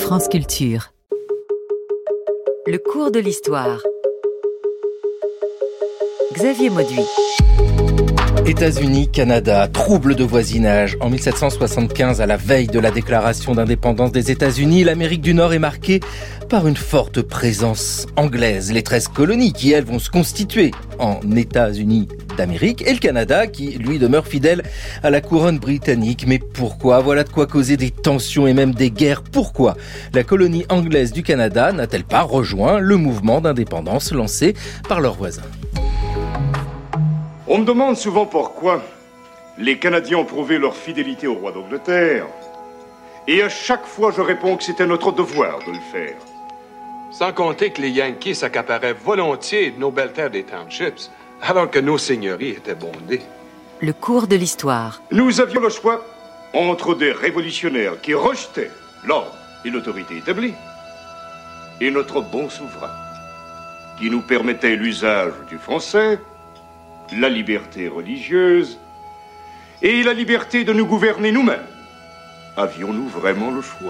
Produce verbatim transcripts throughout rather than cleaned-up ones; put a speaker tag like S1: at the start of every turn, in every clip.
S1: France Culture. Le cours de l'histoire. Xavier Mauduit.
S2: États-Unis, Canada, trouble de voisinage. En mille sept cent soixante-quinze, à la veille de la déclaration d'indépendance des États-Unis, l'Amérique du Nord est marquée par une forte présence anglaise. Les treize colonies qui, elles, vont se constituer en États-Unis d'Amérique, et le Canada qui, lui, demeure fidèle à la couronne britannique. Mais pourquoi ? Voilà de quoi causer des tensions et même des guerres. Pourquoi la colonie anglaise du Canada n'a-t-elle pas rejoint le mouvement d'indépendance lancé par leurs voisins ?
S3: On me demande souvent pourquoi les Canadiens ont prouvé leur fidélité au roi d'Angleterre. Et à chaque fois, je réponds que c'était notre devoir de le faire.
S4: Sans compter que les Yankees s'accaparaient volontiers de nos belles terres des townships, alors que nos seigneuries étaient bondées.
S1: Le cours de l'histoire.
S3: Nous avions le choix entre des révolutionnaires qui rejetaient l'ordre et l'autorité établie, et notre bon souverain, qui nous permettait l'usage du français, la liberté religieuse et la liberté de nous gouverner nous-mêmes. Avions-nous vraiment le choix ?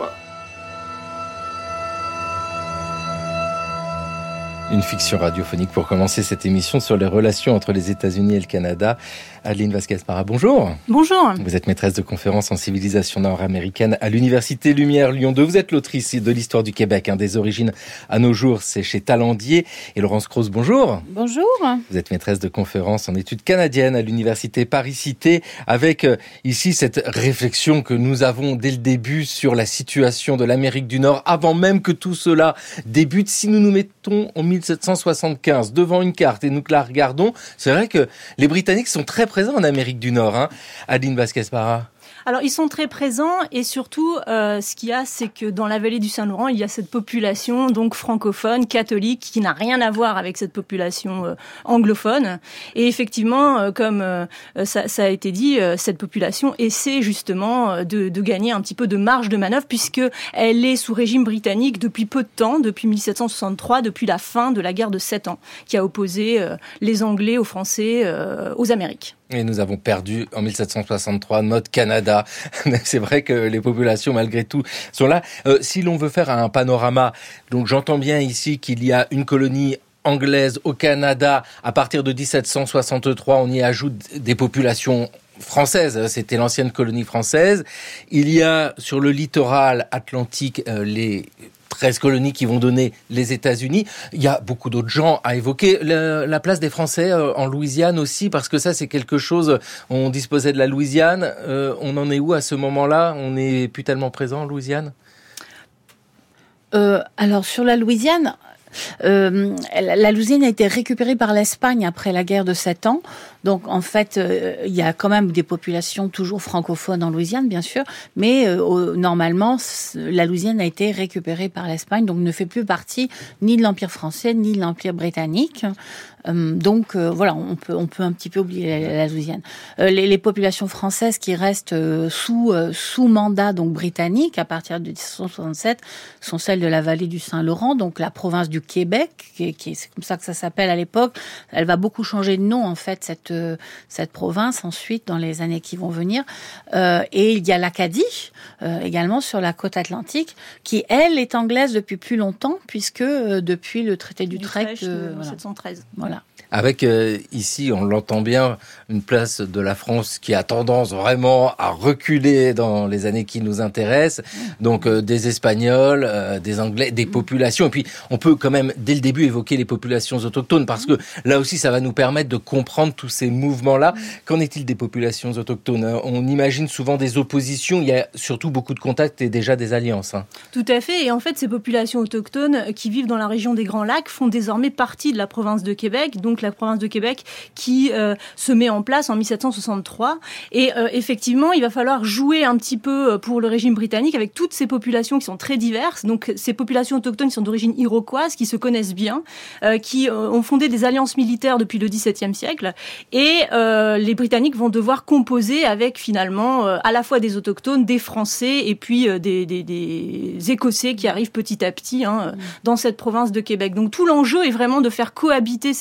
S2: Une fiction radiophonique pour commencer cette émission sur les relations entre les États-Unis et le Canada. Adeline Vasquez-Para, bonjour.
S5: Bonjour.
S2: Vous êtes maîtresse de conférences en civilisation nord-américaine à l'Université Lumière Lyon deux. Vous êtes l'autrice de l'histoire du Québec, hein, des origines à nos jours. C'est chez Talandier. Et Laurence Croze, bonjour.
S5: Bonjour.
S2: Vous êtes maîtresse de conférences en études canadiennes à l'Université Paris-Cité, avec euh, ici cette réflexion que nous avons dès le début sur la situation de l'Amérique du Nord, avant même que tout cela débute. Si nous nous mettons en mille sept cent soixante-quinze devant une carte et nous que la regardons, c'est vrai que les Britanniques sont très présents en Amérique du Nord, hein. Adeline Vasquez-Para.
S5: Alors, ils sont très présents et surtout, euh, ce qu'il y a, c'est que dans la vallée du Saint-Laurent, il y a cette population donc francophone, catholique, qui n'a rien à voir avec cette population euh, anglophone. Et effectivement, euh, comme euh, ça, ça a été dit, euh, cette population essaie justement euh, de, de gagner un petit peu de marge de manœuvre puisque elle est sous régime britannique depuis peu de temps, depuis mille sept cent soixante-trois, depuis la fin de la guerre de Sept Ans, qui a opposé euh, les Anglais aux Français, euh, aux Amériques.
S2: Et nous avons perdu en mille sept cent soixante-trois notre Canada. C'est vrai que les populations, malgré tout, sont là. Euh, si l'on veut faire un panorama, donc j'entends bien ici qu'il y a une colonie anglaise au Canada. À partir de dix-sept cent soixante-trois, on y ajoute des populations françaises. C'était l'ancienne colonie française. Il y a sur le littoral atlantique euh, les treize colonies qui vont donner les États-Unis. Il y a beaucoup d'autres gens à évoquer. Le, la place des Français euh, en Louisiane aussi, parce que ça, c'est quelque chose... On disposait de la Louisiane. Euh, on en est où à ce moment-là ? On n'est plus tellement présent en Louisiane ?
S6: euh, Alors, sur la Louisiane... Euh, la Louisiane a été récupérée par l'Espagne après la guerre de Sept Ans. Donc, en fait, euh, il y a quand même des populations toujours francophones en Louisiane, bien sûr. Mais euh, normalement, la Louisiane a été récupérée par l'Espagne, donc ne fait plus partie ni de l'Empire français, ni de l'Empire britannique. Euh, donc, euh, voilà, on peut, on peut un petit peu oublier la, la Louisiane. Euh, les, les populations françaises qui restent euh, sous, euh, sous mandat donc britannique à partir de dix-sept cent soixante-sept sont celles de la vallée du Saint-Laurent, donc la province du Québec, qui, qui c'est comme ça que ça s'appelle à l'époque. Elle va beaucoup changer de nom, en fait, cette cette province ensuite dans les années qui vont venir. Euh, et il y a l'Acadie euh, également sur la côte atlantique qui, elle, est anglaise depuis plus longtemps puisque euh, depuis le traité d'Utrecht
S5: de
S6: euh,
S5: mille sept cent treize.
S6: Voilà. voilà.
S2: Avec euh, ici, on l'entend bien, une place de la France qui a tendance vraiment à reculer dans les années qui nous intéressent. Donc euh, des Espagnols, euh, des Anglais, des populations. Et puis on peut quand même dès le début évoquer les populations autochtones parce que là aussi ça va nous permettre de comprendre tous ces mouvements-là. Qu'en est-il des populations autochtones ? On imagine souvent des oppositions, il y a surtout beaucoup de contacts et déjà des alliances. Hein.
S5: Tout à fait. Et en fait, ces populations autochtones qui vivent dans la région des Grands Lacs font désormais partie de la province de Québec. Donc la province de Québec qui euh, se met en place en mille sept cent soixante-trois. Et euh, effectivement, il va falloir jouer un petit peu pour le régime britannique avec toutes ces populations qui sont très diverses. Donc ces populations autochtones qui sont d'origine iroquoise, qui se connaissent bien, euh, qui euh, ont fondé des alliances militaires depuis le dix-septième siècle. Et euh, les Britanniques vont devoir composer avec finalement euh, à la fois des autochtones, des Français et puis euh, des, des, des Écossais qui arrivent petit à petit hein, dans cette province de Québec. Donc tout l'enjeu est vraiment de faire cohabiter ces populations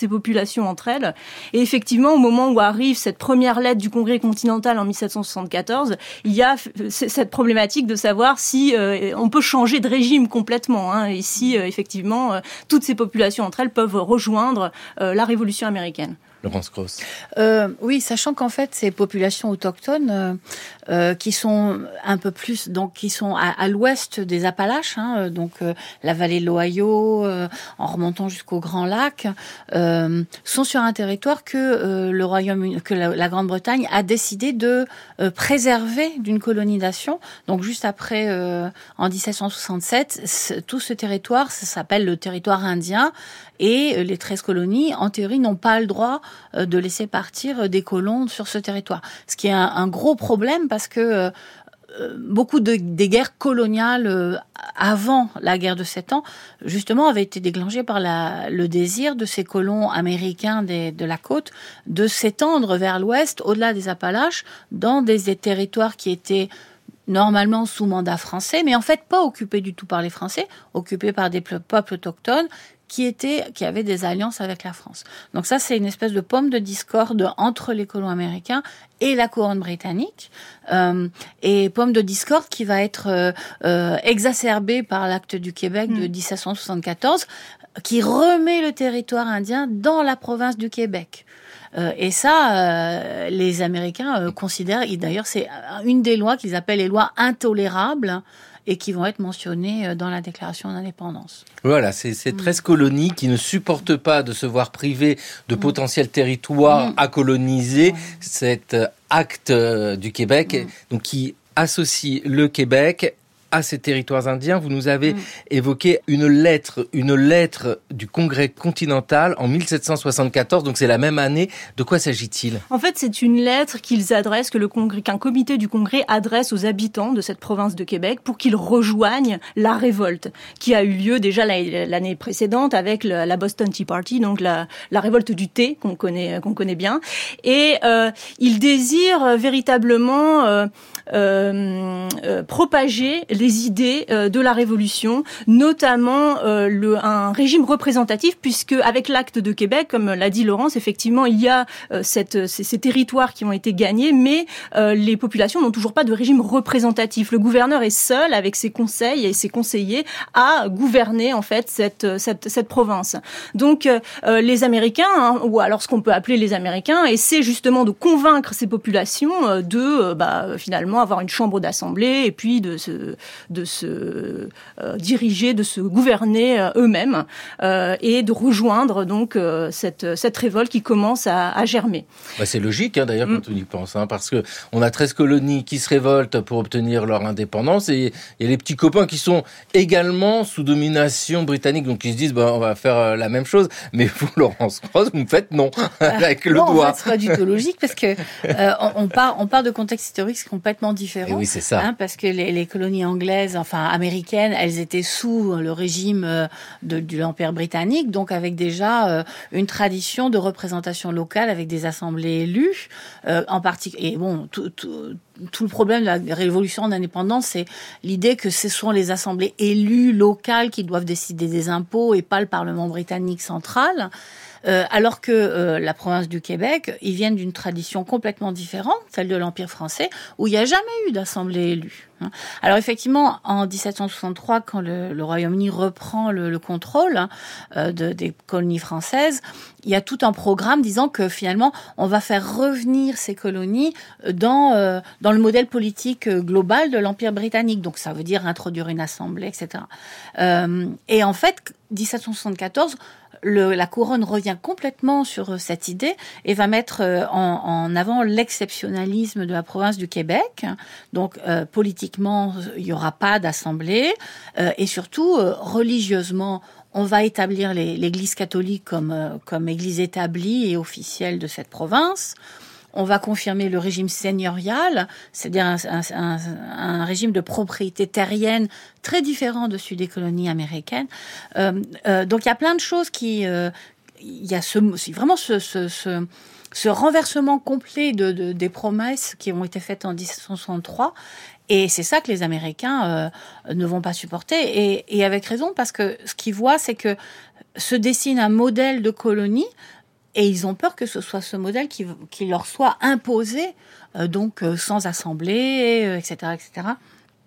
S5: populations entre elles. Et effectivement, au moment où arrive cette première lettre du Congrès continental en mille sept cent soixante-quatorze, il y a cette problématique de savoir si euh, on peut changer de régime complètement, hein, et si euh, effectivement euh, toutes ces populations entre elles peuvent rejoindre euh, la Révolution américaine.
S2: Laurence Gross.
S6: Euh, oui, sachant qu'en fait, ces populations autochtones euh, euh, qui sont un peu plus, donc qui sont à, à l'ouest des Appalaches, hein, donc euh, la vallée de l'Ohio, euh, en remontant jusqu'au Grand Lac, euh, sont sur un territoire que euh, le Royaume, que la, la Grande-Bretagne a décidé de euh, préserver d'une colonisation. Donc juste après, euh, en dix-sept cent soixante-sept, tout ce territoire, ça s'appelle le territoire indien. Et les treize colonies, en théorie, n'ont pas le droit de laisser partir des colons sur ce territoire. Ce qui est un, un gros problème parce que euh, beaucoup de, des guerres coloniales euh, avant la guerre de Sept Ans, justement, avaient été déclenchées par la, le désir de ces colons américains des, de la côte de s'étendre vers l'ouest, au-delà des Appalaches, dans des, des territoires qui étaient normalement sous mandat français, mais en fait pas occupés du tout par les Français, occupés par des peuples autochtones, qui étaient, qui avaient des alliances avec la France. Donc ça, c'est une espèce de pomme de discorde entre les colons américains et la couronne britannique, euh, et pomme de discorde qui va être euh, euh, exacerbée par l'acte du Québec de dix-sept cent soixante-quatorze, qui remet le territoire indien dans la province du Québec. Euh, et ça, euh, les Américains euh, considèrent, et d'ailleurs c'est une des lois qu'ils appellent les lois intolérables, et qui vont être mentionnées dans la déclaration d'indépendance.
S2: Voilà, c'est ces treize colonies qui ne supportent pas de se voir privées de potentiels territoires à coloniser, cet acte du Québec, donc qui associe le Québec à ces territoires indiens. Vous nous avez mmh. évoqué une lettre, une lettre du Congrès continental en mille sept cent soixante-quatorze, donc c'est la même année. De quoi s'agit-il ?
S5: En fait, c'est une lettre qu'ils adressent, que le Congrès, qu'un comité du Congrès adresse aux habitants de cette province de Québec pour qu'ils rejoignent la révolte qui a eu lieu déjà l'année précédente avec la Boston Tea Party, donc la, la révolte du thé qu'on connaît, qu'on connaît bien. Et euh, ils désirent véritablement euh, euh, euh, propager les idées euh, de la Révolution, notamment euh, le, un régime représentatif, puisque avec l'acte de Québec, comme l'a dit Laurence, effectivement, il y a euh, cette, ces, ces territoires qui ont été gagnés, mais euh, les populations n'ont toujours pas de régime représentatif. Le gouverneur est seul, avec ses conseils et ses conseillers, à gouverner en fait cette, cette, cette province. Donc euh, les Américains, hein, ou alors ce qu'on peut appeler les Américains, essaient justement de convaincre ces populations euh, de euh, bah, finalement avoir une chambre d'assemblée et puis de se de se euh, diriger, de se gouverner euh, eux-mêmes euh, et de rejoindre donc euh, cette cette révolte qui commence à, à germer.
S2: Bah, c'est logique hein, d'ailleurs mm. quand on y pense, hein, parce que on a treize colonies qui se révoltent pour obtenir leur indépendance et il y a les petits copains qui sont également sous domination britannique, donc ils se disent bah on va faire la même chose, mais vous Laurence Gross, vous me faites non avec le
S6: non,
S2: doigt.
S6: En fait, c'est pas du tout logique parce que euh, on, on part on part de contextes historiques complètement différents.
S2: Et oui, c'est ça.
S6: Hein, parce que les, les colonies anglaises, enfin américaines, elles étaient sous le régime de, de l'Empire britannique, donc avec déjà euh, une tradition de représentation locale avec des assemblées élues, euh, en particulier. Et bon, tout, tout, tout le problème de la révolution d'indépendance, c'est l'idée que ce sont les assemblées élues locales qui doivent décider des impôts et pas le Parlement britannique central. Euh, alors que euh, la province du Québec, ils viennent d'une tradition complètement différente, celle de l'Empire français, où il n'y a jamais eu d'assemblée élue. Alors effectivement, en dix-sept cent soixante-trois, quand le, le Royaume-Uni reprend le, le contrôle hein, euh, de, des colonies françaises, il y a tout un programme disant que finalement, on va faire revenir ces colonies dans euh, dans le modèle politique global de l'Empire britannique. Donc ça veut dire introduire une assemblée, et cetera. Euh, et en fait, dix-sept cent soixante-quatorze, Le, la couronne revient complètement sur cette idée et va mettre en, en avant l'exceptionnalisme de la province du Québec. Donc, euh, politiquement, il n'y aura pas d'assemblée. Euh, et surtout, euh, religieusement, on va établir les, l'Église catholique comme, euh, comme église établie et officielle de cette province. On va confirmer le régime seigneurial, c'est-à-dire un, un, un, un régime de propriété terrienne très différent de celui des colonies américaines. Euh, euh, donc il y a plein de choses qui... Euh, il y a ce, vraiment ce, ce, ce, ce renversement complet de, de, des promesses qui ont été faites en dix-sept cent soixante-trois. Et c'est ça que les Américains euh, ne vont pas supporter. Et, et avec raison, parce que ce qu'ils voient, c'est que se dessine un modèle de colonie et ils ont peur que ce soit ce modèle qui, qui leur soit imposé, euh, donc euh, sans assemblée, euh, et cetera, et cetera.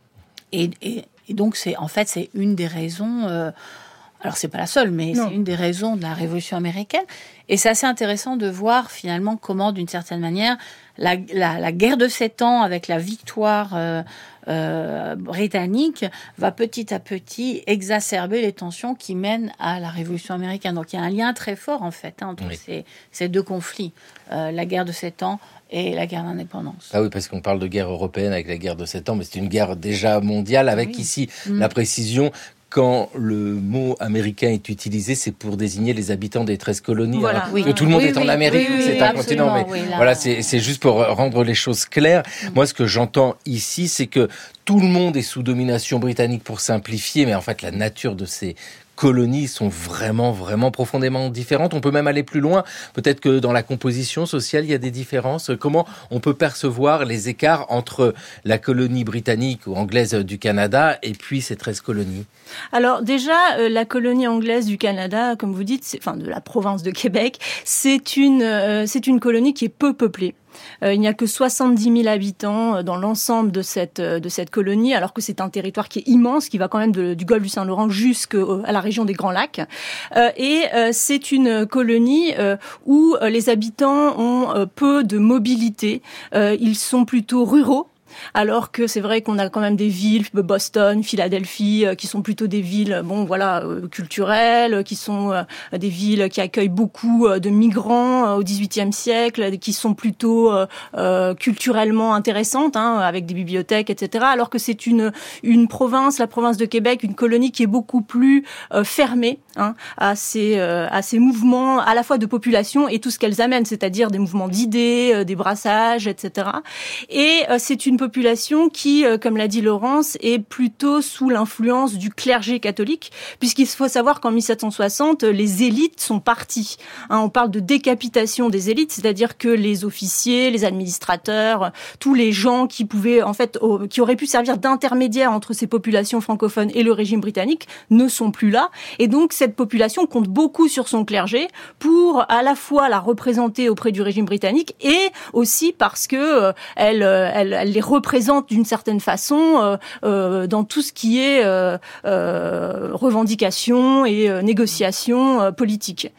S6: Et, et, et donc, c'est, en fait, c'est une des raisons... Euh, alors, c'est pas la seule, mais non. c'est une des raisons de la Révolution américaine. Et c'est assez intéressant de voir, finalement, comment, d'une certaine manière, la, la, la guerre de sept ans, avec la victoire euh, euh, britannique, va petit à petit exacerber les tensions qui mènent à la Révolution américaine. Donc, il y a un lien très fort, en fait, hein, entre oui. ces, ces deux conflits. Euh, la guerre de sept ans et la guerre d'indépendance.
S2: Ah oui, parce qu'on parle de guerre européenne avec la guerre de sept ans, mais c'est une guerre déjà mondiale, avec oui. ici mmh. la précision... Quand le mot américain est utilisé, c'est pour désigner les habitants des treize colonies.
S5: Voilà,
S2: hein.
S5: oui.
S2: Que tout le monde
S5: oui,
S2: est en
S5: oui,
S2: Amérique,
S5: oui, oui,
S2: c'est
S5: oui,
S2: un continent. Mais
S6: oui,
S2: voilà, c'est, c'est juste pour rendre les choses claires. Mm. Moi, ce que j'entends ici, c'est que tout le monde est sous domination britannique, pour simplifier, mais en fait, la nature de ces colonies sont vraiment, vraiment profondément différentes. On peut même aller plus loin. Peut-être que dans la composition sociale, il y a des différences. Comment on peut percevoir les écarts entre la colonie britannique ou anglaise du Canada et puis ces treize colonies?
S5: Alors déjà, euh, la colonie anglaise du Canada, comme vous dites, c'est, enfin de la province de Québec, c'est une, euh, c'est une colonie qui est peu peuplée. Euh, il n'y a que soixante-dix mille habitants dans l'ensemble de cette, de cette colonie, alors que c'est un territoire qui est immense, qui va quand même de, du golfe du Saint-Laurent jusqu'à la région des Grands Lacs. Euh, et euh, c'est une colonie euh, où les habitants ont euh, peu de mobilité. Euh, ils sont plutôt ruraux. Alors que c'est vrai qu'on a quand même des villes, Boston, Philadelphie, euh, qui sont plutôt des villes, bon voilà, euh, culturelles, qui sont euh, des villes qui accueillent beaucoup euh, de migrants euh, au dix-huitième siècle, qui sont plutôt euh, euh, culturellement intéressantes, hein, avec des bibliothèques, et cetera. Alors que c'est une une province, la province de Québec, une colonie qui est beaucoup plus euh, fermée, hein, à ces euh, à ces mouvements à la fois de population et tout ce qu'elles amènent, c'est-à-dire des mouvements d'idées, euh, des brassages, et cetera. Et euh, c'est une population qui, euh, comme l'a dit Laurence, est plutôt sous l'influence du clergé catholique, puisqu'il faut savoir qu'en mille sept cent soixante, les élites sont parties. Hein, on parle de décapitation des élites, c'est-à-dire que les officiers, les administrateurs, tous les gens qui pouvaient, en fait, au, qui auraient pu servir d'intermédiaires entre ces populations francophones et le régime britannique, ne sont plus là. Et donc, cette population compte beaucoup sur son clergé pour à la fois la représenter auprès du régime britannique et aussi parce que euh, elle, elle, elle les représente d'une certaine façon euh, euh, dans tout ce qui est euh, euh, revendication et euh, négociation euh, politique.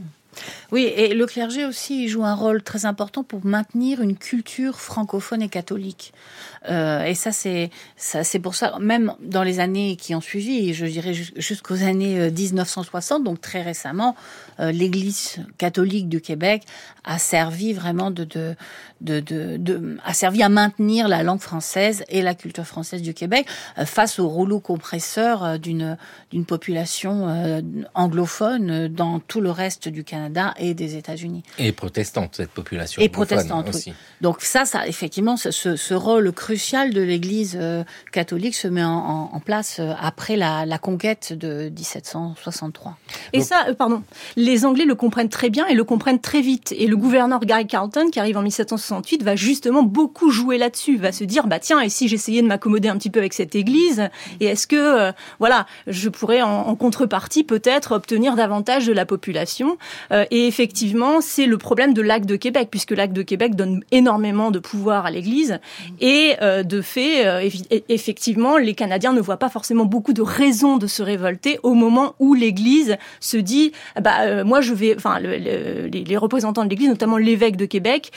S6: Oui, et le clergé aussi joue un rôle très important pour maintenir une culture francophone et catholique. Euh, et ça, c'est ça, c'est pour ça, même dans les années qui ont suivi, je dirais jusqu'aux années dix-neuf cent soixante, donc très récemment, euh, l'Église catholique du Québec a servi vraiment de, de, de, de, de, a servi à maintenir la langue française et la culture française du Québec euh, face au rouleau compresseur euh, d'une d'une population euh, anglophone dans tout le reste du Canada et des États-Unis.
S2: Et protestante, cette population.
S6: Et protestante
S2: aussi.
S6: Oui. Donc ça, ça effectivement, ce, ce rôle crucial de l'Église euh, catholique se met en, en, en place euh, après la, la conquête de dix-sept cent soixante-trois.
S5: Et
S2: Donc,
S5: ça, euh, pardon, les Anglais le comprennent très bien et le comprennent très vite. Et le gouverneur Guy Carleton, qui arrive en mille sept cent soixante-huit, va justement beaucoup jouer là-dessus. Va se dire, bah tiens, et si j'essayais de m'accommoder un petit peu avec cette Église, et est-ce que, euh, voilà, je pourrais en, en contrepartie peut-être obtenir davantage de la population. Euh, et effectivement, c'est le problème de l'Acte de Québec, puisque l'Acte de Québec donne énormément de pouvoir à l'Église. Et euh, de fait, euh, effectivement, les Canadiens ne voient pas forcément beaucoup de raisons de se révolter au moment où l'Église se dit, bah euh, moi je vais, enfin le, le, les, les représentants de l'Église, notamment l'évêque de Québec,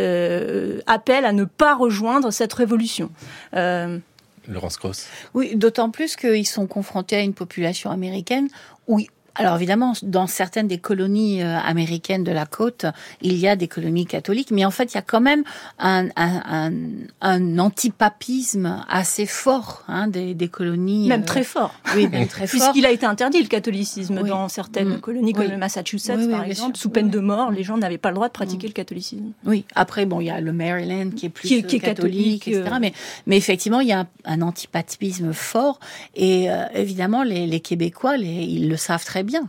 S5: euh, appellent à ne pas rejoindre cette révolution. Euh,
S2: Laurence Cross.
S6: Oui, d'autant plus qu'ils sont confrontés à une population américaine où alors évidemment, dans certaines des colonies euh, américaines de la côte, il y a des colonies catholiques, mais en fait, il y a quand même un, un, un, un antipapisme assez fort hein, des, des colonies.
S5: Même
S6: euh,
S5: très fort.
S6: Oui, même très fort.
S5: Puisqu'il a été interdit, le catholicisme, oui. dans certaines mmh. colonies comme oui. le Massachusetts, oui, oui, par exemple, sûr. sous peine oui. de mort, les gens n'avaient pas le droit de pratiquer mmh. le catholicisme.
S6: Oui, après, bon, il y a le Maryland qui est plus
S5: qui est, qui est
S6: catholique,
S5: catholique,
S6: et cetera. Euh... Mais, mais effectivement, il y a un, un antipapisme fort, et euh, évidemment, les, les Québécois, les, ils le savent très bien. bien.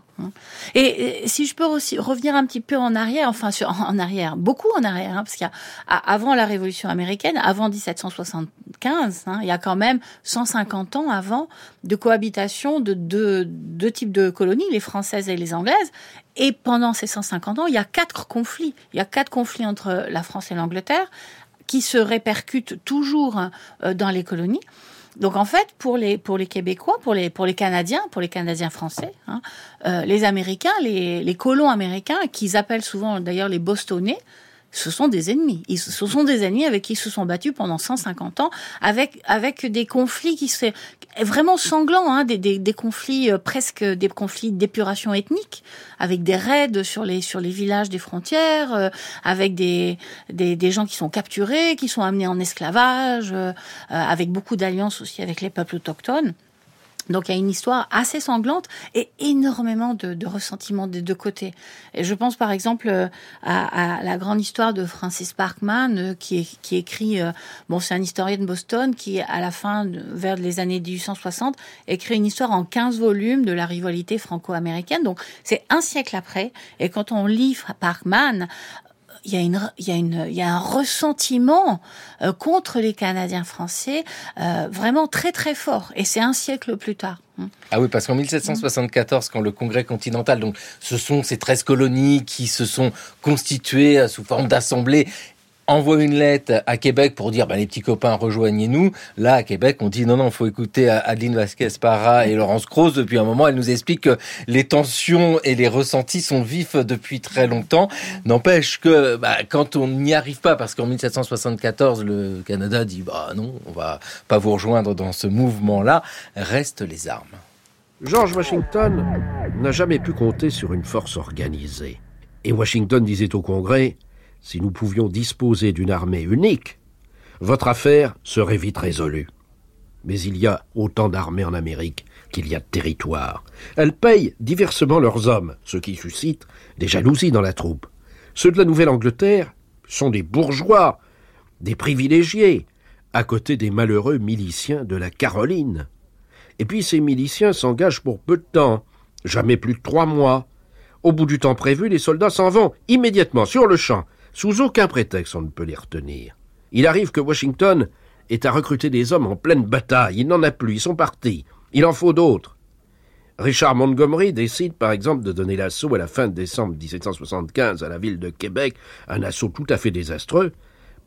S6: Et, et si je peux aussi revenir un petit peu en arrière, enfin sur, en arrière, beaucoup en arrière, hein, parce qu'avant la Révolution américaine, avant dix-sept cent soixante-quinze, hein, il y a quand même cent cinquante ans avant de cohabitation de deux, deux types de colonies, les françaises et les anglaises. Et pendant ces cent cinquante ans, il y a quatre conflits. Il y a quatre conflits entre la France et l'Angleterre qui se répercutent toujours euh, dans les colonies. Donc en fait, pour les pour les Québécois, pour les pour les Canadiens, pour les Canadiens français, hein, euh, les Américains, les les colons américains, qu'ils appellent souvent d'ailleurs les Bostonnais, ce sont des ennemis. Ils, ce sont des ennemis avec qui ils se sont battus pendant cent cinquante ans, avec avec des conflits qui sont vraiment sanglants, hein, des, des des conflits euh, presque des conflits d'épuration ethnique, avec des raids sur les sur les villages des frontières, euh, avec des, des des gens qui sont capturés, qui sont amenés en esclavage, euh, avec beaucoup d'alliances aussi avec les peuples autochtones. Donc il y a une histoire assez sanglante et énormément de, de ressentiment des deux côtés. Et je pense par exemple à, à la grande histoire de Francis Parkman qui, est, qui écrit, euh, bon c'est un historien de Boston qui à la fin, de, vers les années dix-huit cent soixante, écrit une histoire en quinze volumes de la rivalité franco-américaine. Donc c'est un siècle après. Et quand on lit Parkman, il y a une, il y a une, il y a un ressentiment euh, contre les Canadiens français euh, vraiment très très fort. Et c'est un siècle plus tard.
S2: Ah oui, parce qu'en dix-sept cent soixante-quatorze, quand le Congrès continental, donc ce sont ces treize colonies qui se sont constituées sous forme d'assemblée, envoie une lettre à Québec pour dire bah, les petits copains, rejoignez-nous. Là, à Québec, on dit non, non, il faut écouter Adeline Vasquez-Parra et Laurence Crause. Depuis un moment, elle nous explique que les tensions et les ressentis sont vifs depuis très longtemps. N'empêche que bah, quand on n'y arrive pas, parce qu'en dix-sept cent soixante-quatorze, le Canada dit bah non, on va pas vous rejoindre dans ce mouvement-là, restent les armes.
S7: George Washington n'a jamais pu compter sur une force organisée. Et Washington disait au Congrès: si nous pouvions disposer d'une armée unique, votre affaire serait vite résolue. Mais il y a autant d'armées en Amérique qu'il y a de territoires. Elles payent diversement leurs hommes, ce qui suscite des jalousies dans la troupe. Ceux de la Nouvelle-Angleterre sont des bourgeois, des privilégiés, à côté des malheureux miliciens de la Caroline. Et puis ces miliciens s'engagent pour peu de temps, jamais plus de trois mois. Au bout du temps prévu, les soldats s'en vont immédiatement, sur le champ. Sous aucun prétexte, on ne peut les retenir. Il arrive que Washington ait à recruter des hommes en pleine bataille. Il n'en a plus, ils sont partis. Il en faut d'autres. Richard Montgomery décide, par exemple, de donner l'assaut à la fin de décembre dix-sept cent soixante-quinze à la ville de Québec, un assaut tout à fait désastreux. Pourquoi ?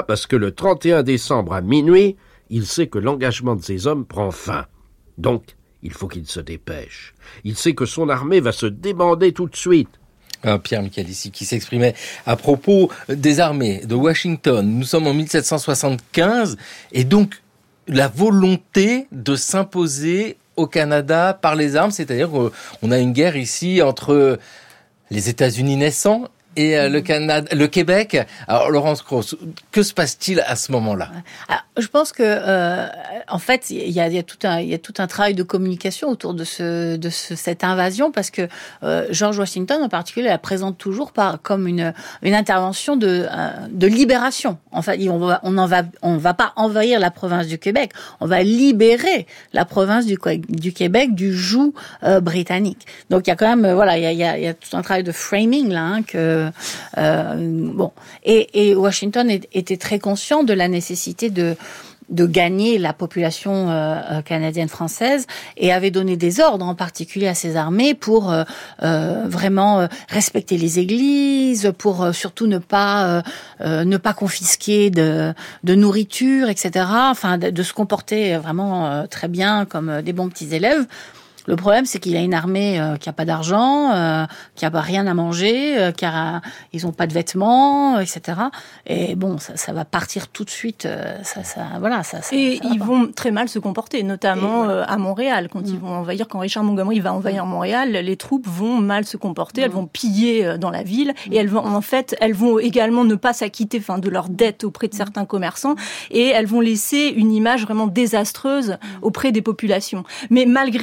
S7: Parce que le trente et un décembre à minuit, il sait que l'engagement de ses hommes prend fin. Donc, il faut qu'il se dépêche. Il sait que son armée va se débander tout de suite.
S2: Pierre Michalissi qui s'exprimait à propos des armées de Washington. Nous sommes en dix-sept cent soixante-quinze et donc la volonté de s'imposer au Canada par les armes, c'est-à-dire qu'on a une guerre ici entre les États-Unis naissants et le Canada, le Québec. Alors Laurence Crause, que se passe-t-il à ce moment-là ?
S6: Alors, je pense que euh, en fait il y a, il y a tout un il y a tout un travail de communication autour de ce de ce, cette invasion, parce que euh, George Washington en particulier la présente toujours par comme une une intervention de euh, de libération. En fait, on va on en va on va pas envahir la province du Québec, on va libérer la province du du Québec du joug euh, britannique. Donc il y a quand même voilà il y a il y a, il y a tout un travail de framing là hein, que Euh, bon, et, et Washington était très conscient de la nécessité de de gagner la population euh, canadienne-française et avait donné des ordres en particulier à ses armées pour euh, euh, vraiment euh, respecter les églises, pour euh, surtout ne pas euh, euh, ne pas confisquer de de nourriture, et cetera. Enfin, de, de se comporter vraiment euh, très bien comme euh, des bons petits élèves. Le problème, c'est qu'il a une armée euh, qui a pas d'argent, euh, qui a pas rien à manger, euh, qui a, ils ont pas de vêtements, et cetera. Et bon, ça, ça va partir tout de suite. Euh, ça, ça, voilà, ça. ça
S5: et
S6: ça
S5: ils
S6: pas.
S5: vont très mal se comporter, notamment
S6: voilà.
S5: euh, à Montréal, quand mmh. ils vont envahir, quand Richard Montgomery va envahir Montréal, les troupes vont mal se comporter. Mmh. Elles vont piller euh, dans la ville mmh. et elles vont, en fait, elles vont également ne pas s'acquitter, enfin, de leurs dettes auprès de certains commerçants, et elles vont laisser une image vraiment désastreuse mmh. auprès des populations. Mais malgré cela, il va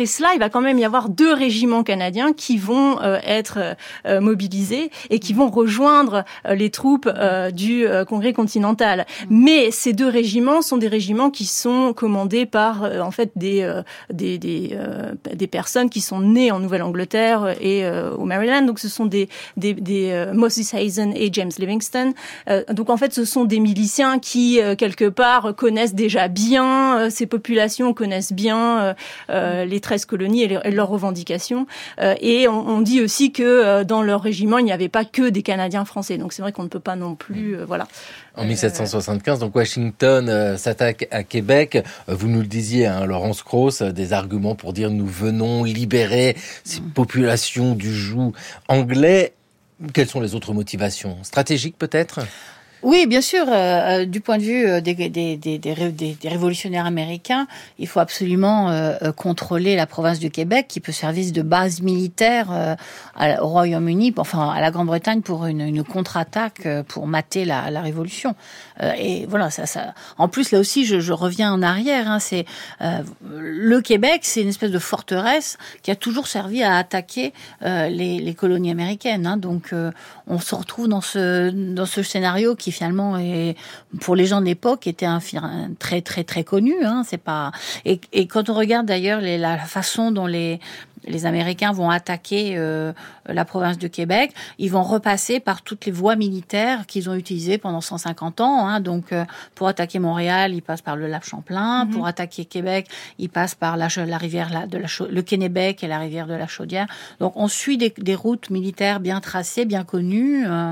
S5: va quand même y avoir deux régiments canadiens qui vont euh, être euh, mobilisés et qui vont rejoindre euh, les troupes euh, du euh, Congrès continental. Mais ces deux régiments sont des régiments qui sont commandés par euh, en fait des euh, des des, euh, des personnes qui sont nées en Nouvelle-Angleterre et euh, au Maryland. Donc ce sont des des, des euh, Moses Hazen et James Livingston. Euh, donc en fait ce sont des miliciens qui euh, quelque part connaissent déjà bien euh, ces populations, connaissent bien euh, euh, les treize colonies et, les, et leurs revendications. Euh, et on, on dit aussi que euh, dans leur régiment il n'y avait pas que des Canadiens français. Donc c'est vrai qu'on ne peut pas non plus euh, voilà.
S2: En dix-sept cent soixante-quinze, donc Washington euh, s'attaque à Québec. Vous nous le disiez, hein, Laurence Cross, des arguments pour dire nous venons libérer ces populations du joug anglais. Quelles sont les autres motivations? Stratégiques peut-être?
S6: Oui, bien sûr. Euh, du point de vue des, des, des, des, des, des révolutionnaires américains, il faut absolument euh, contrôler la province du Québec, qui peut servir de base militaire euh, à, au Royaume-Uni, enfin à la Grande-Bretagne, pour une, une contre-attaque, euh, pour mater la, la révolution. Euh, et voilà, ça, ça. En plus, là aussi, je, je reviens en arrière. Hein, c'est euh, le Québec, c'est une espèce de forteresse qui a toujours servi à attaquer euh, les, les colonies américaines. Hein, donc, euh, on se retrouve dans ce dans ce scénario qui finalement est, pour les gens de l'époque, était un, un très très très connu. Hein, c'est pas et, et quand on regarde d'ailleurs les, la façon dont les les Américains vont attaquer euh, la province de Québec, ils vont repasser par toutes les voies militaires qu'ils ont utilisées pendant cent cinquante ans. Hein. Donc, euh, pour attaquer Montréal, ils passent par le lac Champlain. Mm-hmm. Pour attaquer Québec, ils passent par la, la rivière la, de la le Kennebec et la rivière de la Chaudière. Donc, on suit des, des routes militaires bien tracées, bien connues. Euh,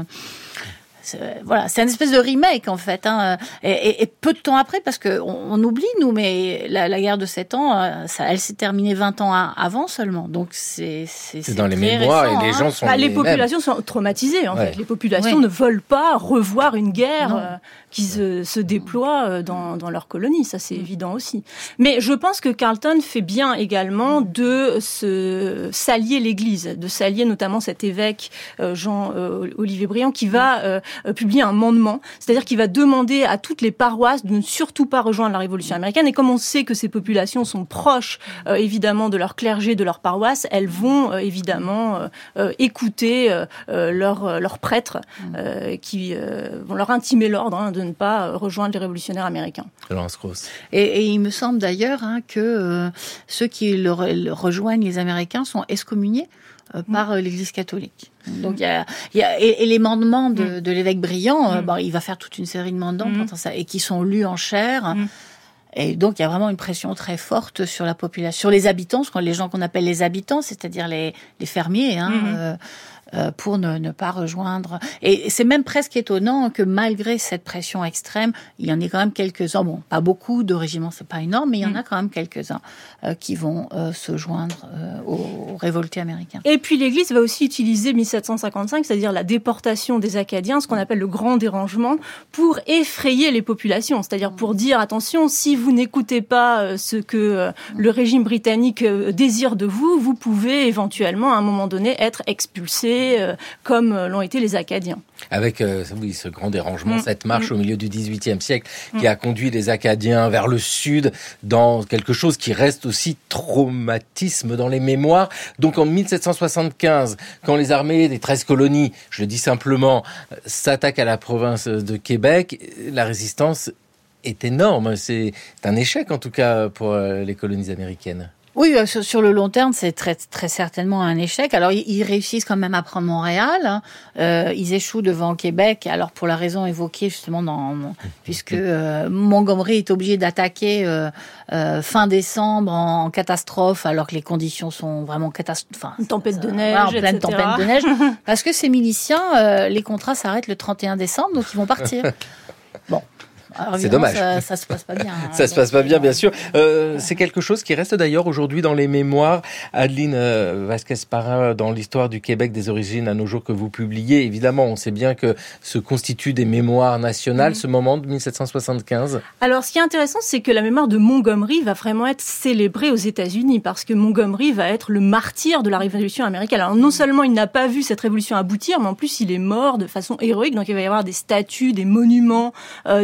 S6: C'est, voilà, c'est une espèce de remake en fait, hein, et, et, et peu de temps après, parce que on, on oublie nous, mais la, la guerre de sept ans, ça, elle s'est terminée vingt ans avant seulement, donc c'est c'est,
S2: c'est, c'est dans les mémoires
S6: récent,
S2: et les
S6: hein.
S2: gens sont
S5: bah, les
S2: les
S5: populations
S2: mêmes.
S5: sont traumatisées en
S2: ouais.
S5: fait. Les populations
S6: ouais.
S5: ne veulent pas revoir une guerre
S6: Non.
S5: euh, qui se, se déploie dans dans leur colonie, ça c'est mmh. évident aussi. Mais je pense que Carleton fait bien également de se s'allier l'Église, de s'allier notamment cet évêque euh, Jean euh, Olivier Briand qui va euh, publier un mandement, c'est-à-dire qu'il va demander à toutes les paroisses de ne surtout pas rejoindre la Révolution américaine. Et comme on sait que ces populations sont proches, euh, évidemment, de leur clergé, de leur paroisse, elles vont euh, évidemment euh, euh, écouter euh, leurs leur prêtres euh, qui euh, vont leur intimer l'ordre hein, de ne pas rejoindre les révolutionnaires américains.
S2: Laurence Cross.
S6: Et, et il me semble d'ailleurs hein, que euh, ceux qui le, le rejoignent les Américains sont excommuniés Euh, par euh, l'Église catholique. Donc il y a, il y a et, et les mandements de, de l'évêque Briand, euh, bon, il va faire toute une série de mandements mm. pour ça, et qui sont lus en chair. Mm. Et donc il y a vraiment une pression très forte sur la population, sur les habitants, les gens qu'on appelle les habitants, c'est-à-dire les, les fermiers. Hein, mm. euh, Euh, pour ne, ne pas rejoindre. Et c'est même presque étonnant que malgré cette pression extrême, il y en ait quand même quelques-uns, bon, pas beaucoup de régiments, c'est pas énorme, mais il y en a quand même quelques-uns euh, qui vont euh, se joindre euh, aux, aux révoltés américains.
S5: Et puis l'Église va aussi utiliser mille sept cent cinquante-cinq, c'est-à-dire la déportation des Acadiens, ce qu'on appelle le grand dérangement, pour effrayer les populations, c'est-à-dire pour dire, attention, si vous n'écoutez pas ce que euh, le régime britannique euh, désire de vous, vous pouvez éventuellement, à un moment donné, être expulsé euh, comme l'ont été les Acadiens.
S2: Avec euh, oui, ce grand dérangement, mmh. cette marche mmh. au milieu du dix-huitième siècle qui mmh. a conduit les Acadiens vers le sud dans quelque chose qui reste aussi traumatisme dans les mémoires. Donc en mille sept cent soixante-quinze, quand les armées des treize colonies, je le dis simplement, s'attaquent à la province de Québec, la résistance est énorme. C'est un échec en tout cas pour les colonies américaines.
S6: Oui, sur le long terme, c'est très très certainement un échec. Alors, ils réussissent quand même à prendre Montréal. Hein. Euh, ils échouent devant Québec. Alors, pour la raison évoquée justement, dans, puisque euh, Montgomery est obligé d'attaquer euh, euh, fin décembre en, en catastrophe, alors que les conditions sont vraiment catastrophiques. Enfin,
S5: une tempête de neige,
S6: voilà, en pleine tempête de neige. Parce que ces miliciens, euh, les contrats s'arrêtent le trente et un décembre, donc ils vont partir. Bon. Alors,
S2: c'est dommage.
S6: Ça, ça se passe pas bien. Hein,
S2: ça se passe pas bien, bien sûr. Euh, c'est quelque chose qui reste d'ailleurs aujourd'hui dans les mémoires. Adeline euh, Vasquez-Parra, dans l'histoire du Québec des origines à nos jours que vous publiez, évidemment, on sait bien que se constituent des mémoires nationales, mmh. ce moment de mille sept cent soixante-quinze.
S5: Alors, ce qui est intéressant, c'est que la mémoire de Montgomery va vraiment être célébrée aux États-Unis, parce que Montgomery va être le martyr de la Révolution américaine. Alors, non seulement il n'a pas vu cette révolution aboutir, mais en plus, il est mort de façon héroïque. Donc, il va y avoir des statues, des monuments, euh, des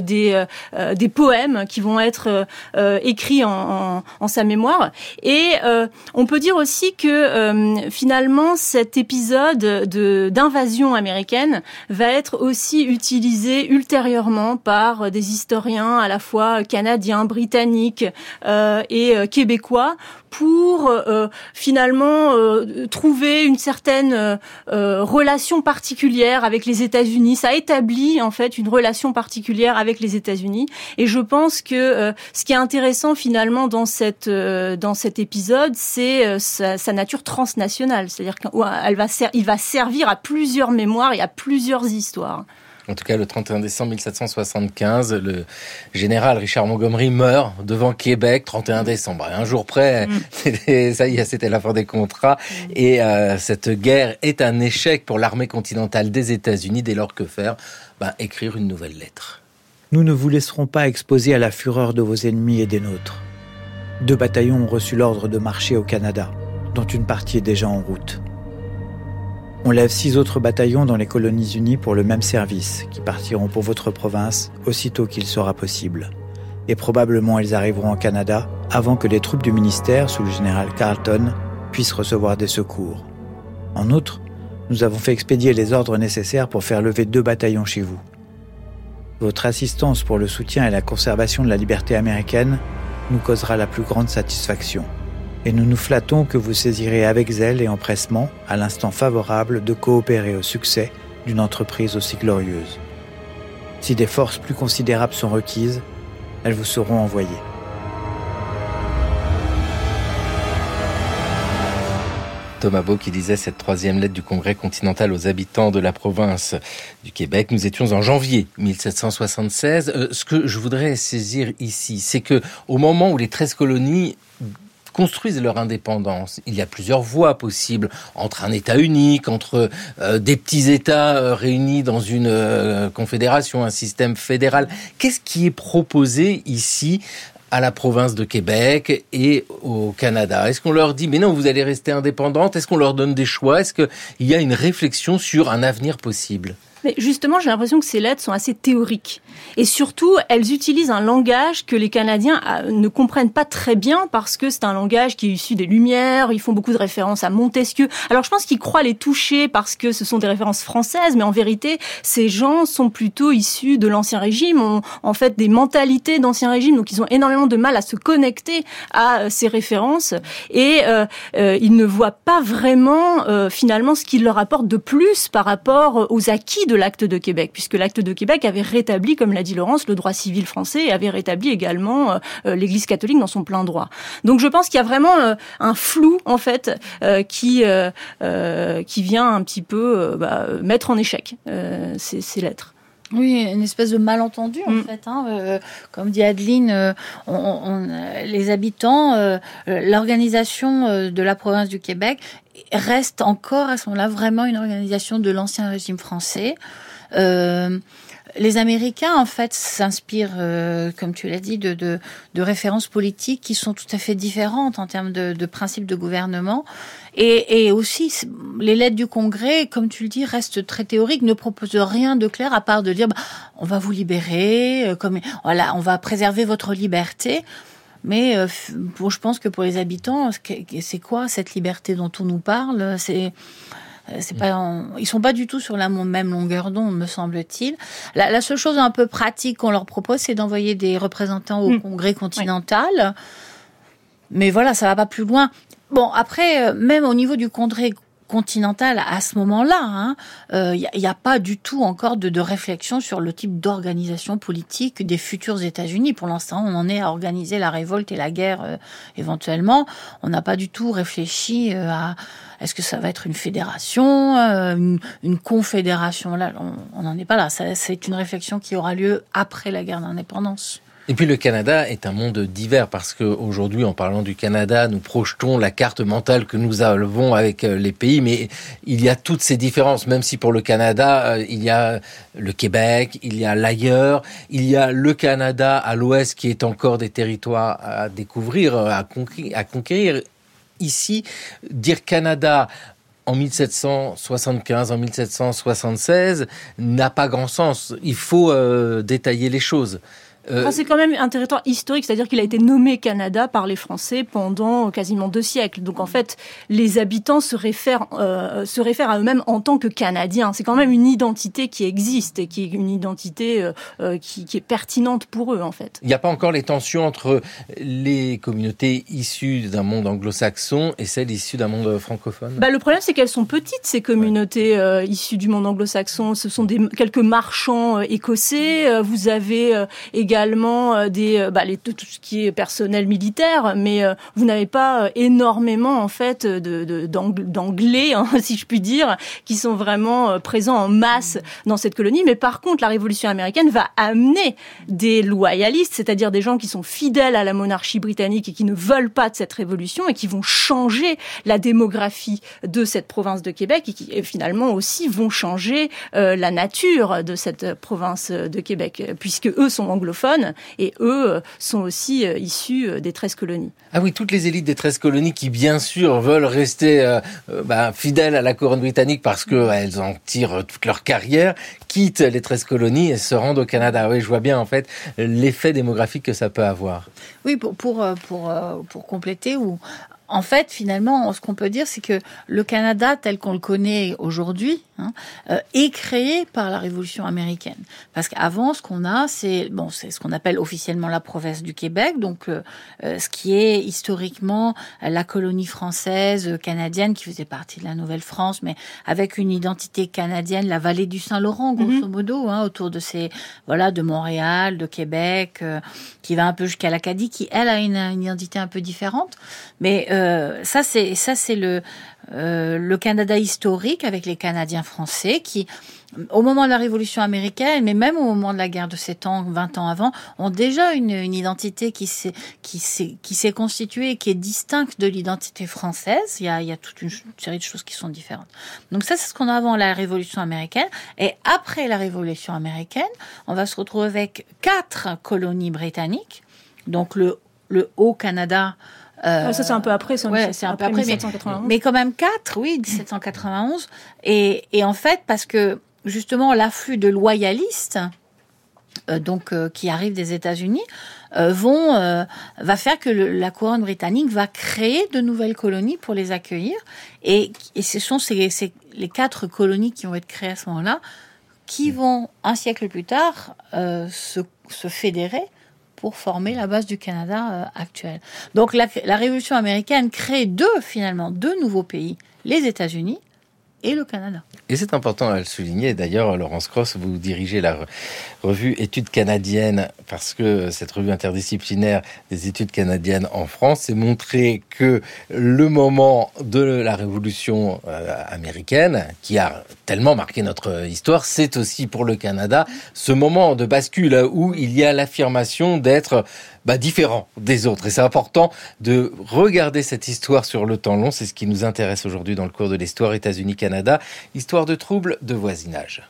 S5: euh, euh, des poèmes qui vont être euh, écrits en, en, en sa mémoire. Et euh, on peut dire aussi que euh, finalement cet épisode de, d'invasion américaine va être aussi utilisé ultérieurement par des historiens à la fois canadiens, britanniques euh, et euh, québécois pour euh, finalement euh, trouver une certaine euh, relation particulière avec les États-Unis. Ça établit en fait une relation particulière avec les États-Unis. Et je pense que euh, ce qui est intéressant finalement dans cette euh, dans cet épisode, c'est euh, sa, sa nature transnationale. C'est-à-dire qu'il va ser- il va servir à plusieurs mémoires et à plusieurs histoires.
S2: En tout cas, le trente et un décembre mille sept cent soixante-quinze, le général Richard Montgomery meurt devant Québec, trente et un décembre. Un jour près, mmh. ça y est, c'était la fin des contrats. Mmh. Et euh, cette guerre est un échec pour l'armée continentale des États-Unis. Dès lors, que faire ? Ben, écrire une nouvelle lettre.
S8: Nous ne vous laisserons pas exposer à la fureur de vos ennemis et des nôtres. Deux bataillons ont reçu l'ordre de marcher au Canada, dont une partie est déjà en route. On lève six autres bataillons dans les colonies unies pour le même service, qui partiront pour votre province aussitôt qu'il sera possible. Et probablement ils arriveront au Canada avant que les troupes du ministère, sous le général Carleton, puissent recevoir des secours. En outre, nous avons fait expédier les ordres nécessaires pour faire lever deux bataillons chez vous. Votre assistance pour le soutien et la conservation de la liberté américaine nous causera la plus grande satisfaction. Et nous nous flattons que vous saisirez avec zèle et empressement, à l'instant favorable, de coopérer au succès d'une entreprise aussi glorieuse. Si des forces plus considérables sont requises, elles vous seront envoyées.
S2: Thomas Beau qui lisait cette troisième lettre du Congrès continental aux habitants de la province du Québec. Nous étions en janvier mille sept cent soixante-seize. Euh, ce que je voudrais saisir ici, c'est que au moment où les treize colonies construisent leur indépendance, il y a plusieurs voies possibles entre un État unique, entre euh, des petits États euh, réunis dans une euh, confédération, un système fédéral. Qu'est-ce qui est proposé ici à la province de Québec et au Canada? Est-ce qu'on leur dit, mais non, vous allez rester indépendante? Est-ce qu'on leur donne des choix? Est-ce qu'il y a une réflexion sur un avenir possible?
S5: Mais justement, j'ai l'impression que ces lettres sont assez théoriques. Et surtout, elles utilisent un langage que les Canadiens ne comprennent pas très bien parce que c'est un langage qui est issu des Lumières. Ils font beaucoup de références à Montesquieu. Alors, je pense qu'ils croient les toucher parce que ce sont des références françaises, mais en vérité, ces gens sont plutôt issus de l'Ancien Régime, ont en fait des mentalités d'Ancien Régime, donc ils ont énormément de mal à se connecter à ces références et euh, euh, ils ne voient pas vraiment euh, finalement ce qu'il leur apporte de plus par rapport aux acquis de de l'acte de Québec, puisque l'acte de Québec avait rétabli, comme l'a dit Laurence, le droit civil français et avait rétabli également euh, l'Église catholique dans son plein droit. Donc je pense qu'il y a vraiment euh, un flou en fait euh, qui euh, euh, qui vient un petit peu euh, bah, mettre en échec euh, ces, ces lettres.
S6: Oui, une espèce de malentendu en mm. fait. Hein. Euh, comme dit Adeline, euh, on, on, les habitants, euh, l'organisation euh, de la province du Québec reste encore à ce moment-là vraiment une organisation de l'ancien régime français. Euh, les Américains, en fait, s'inspirent, euh, comme tu l'as dit, de, de, de références politiques qui sont tout à fait différentes en termes de, de principes de gouvernement. Et, et aussi, les lettres du Congrès, comme tu le dis, restent très théoriques, ne proposent rien de clair à part de dire bah, on va vous libérer, euh, comme voilà, on va préserver votre liberté. Mais euh, pour, je pense que pour les habitants, c'est quoi cette liberté dont on nous parle ? C'est C'est pas, on, ils sont pas du tout sur la même longueur d'onde, me semble-t-il. La, la seule chose un peu pratique qu'on leur propose, c'est d'envoyer des représentants au mmh. Congrès continental. Ouais. Mais voilà, ça va pas plus loin. Bon, après, même au niveau du Congrès continental, à ce moment-là, hein, euh, y a, y a pas du tout encore de, de réflexion sur le type d'organisation politique des futurs États-Unis. Pour l'instant, on en est à organiser la révolte et la guerre euh, éventuellement. On n'a pas du tout réfléchi euh, à est-ce que ça va être une fédération, euh, une, une confédération. Là, on n'en est pas là. Ça, c'est une réflexion qui aura lieu après la guerre d'indépendance.
S2: Et puis le Canada est un monde divers parce qu'aujourd'hui, en parlant du Canada, nous projetons la carte mentale que nous avons avec les pays, mais il y a toutes ces différences, même si pour le Canada, il y a le Québec, il y a l'ailleurs, il y a le Canada à l'ouest qui est encore des territoires à découvrir, à conquérir. À conquérir. Ici, dire Canada en mille sept cent soixante-quinze, en mille sept cent soixante-seize n'a pas grand sens. Il faut euh, détailler les choses.
S5: Euh... Enfin, c'est quand même un territoire historique, c'est-à-dire qu'il a été nommé Canada par les Français pendant quasiment deux siècles. Donc en fait, les habitants se réfèrent, euh, se réfèrent à eux-mêmes en tant que Canadiens. C'est quand même une identité qui existe et qui est une identité euh, qui, qui est pertinente pour eux en fait.
S2: Il n'y a pas encore les tensions entre les communautés issues d'un monde anglo-saxon et celles issues d'un monde francophone.
S5: Bah, le problème, c'est qu'elles sont petites, ces communautés euh, issues du monde anglo-saxon. Ce sont des, quelques marchands euh, écossais. Euh, vous avez euh, également euh, des, euh, bah, les, tout ce qui est personnel militaire, mais euh, vous n'avez pas euh, énormément en fait de, de, d'anglais, hein, si je puis dire, qui sont vraiment euh, présents en masse dans cette colonie. Mais par contre, la Révolution américaine va amener des loyalistes, c'est-à-dire des gens qui sont fidèles à la monarchie britannique et qui ne veulent pas de cette révolution et qui vont changer la démographie de cette province de Québec et qui et finalement aussi vont changer euh, la nature de cette province de Québec, puisque eux sont anglophones et eux sont aussi euh, issus des treize colonies.
S2: Ah oui, toutes les élites des treize colonies qui bien sûr veulent rester euh, bah, fidèles à la couronne britannique parce qu'elles en tirent toute leur carrière, quittent les treize colonies et se rendent au Canada. Oui, je vois bien en fait l'effet démographique que ça peut avoir.
S6: Oui, pour, pour, pour, pour compléter, ou en fait, finalement, ce qu'on peut dire, c'est que le Canada, tel qu'on le connaît aujourd'hui, hein, euh, est créé par la Révolution américaine. Parce qu'avant, ce qu'on a, c'est bon, c'est ce qu'on appelle officiellement la province du Québec, donc euh, euh, ce qui est historiquement la colonie française euh, canadienne qui faisait partie de la Nouvelle-France, mais avec une identité canadienne, la vallée du Saint-Laurent, grosso modo, hein, autour de ces voilà de Montréal, de Québec, euh, qui va un peu jusqu'à l'Acadie, qui elle a une, une identité un peu différente, mais euh, Euh, ça c'est ça c'est le euh, le Canada historique avec les Canadiens français qui, au moment de la Révolution américaine, mais même au moment de la guerre de Sept Ans, vingt ans avant, ont déjà une, une identité qui s'est qui s'est qui s'est constituée et qui est distincte de l'identité française. Il y a il y a toute une série de choses qui sont différentes. Donc ça c'est ce qu'on a avant la Révolution américaine, et après la Révolution américaine, on va se retrouver avec quatre colonies britanniques. Donc le le Haut-Canada.
S5: Euh, ah, ça, c'est un peu après, c'est,
S6: ouais, c'est un peu après,
S5: dix-sept cent quatre-vingt-onze.
S6: Mais, mais quand même quatre, oui, dix-sept cent quatre-vingt-onze. Et, et en fait, parce que, justement, l'afflux de loyalistes, euh, donc, euh, qui arrivent des États-Unis, euh, vont, euh, va faire que le, la couronne britannique va créer de nouvelles colonies pour les accueillir. Et, et ce sont ces, ces, les quatre colonies qui vont être créées à ce moment-là, qui vont, un siècle plus tard, euh, se, se fédérer pour former la base du Canada euh, actuel. Donc la, la Révolution américaine crée deux, finalement, deux nouveaux pays, les États-Unis et le Canada.
S2: Et c'est important à le souligner. D'ailleurs, Laurence Cross, vous dirigez la revue Études canadiennes, parce que cette revue interdisciplinaire des études canadiennes en France s'est montré que le moment de la Révolution euh, américaine, qui a tellement marqué notre histoire, c'est aussi pour le Canada ce moment de bascule où il y a l'affirmation d'être bah, différent des autres. Et c'est important de regarder cette histoire sur le temps long. C'est ce qui nous intéresse aujourd'hui dans le cours de l'histoire États-Unis-Canada. Histoire de troubles de voisinage.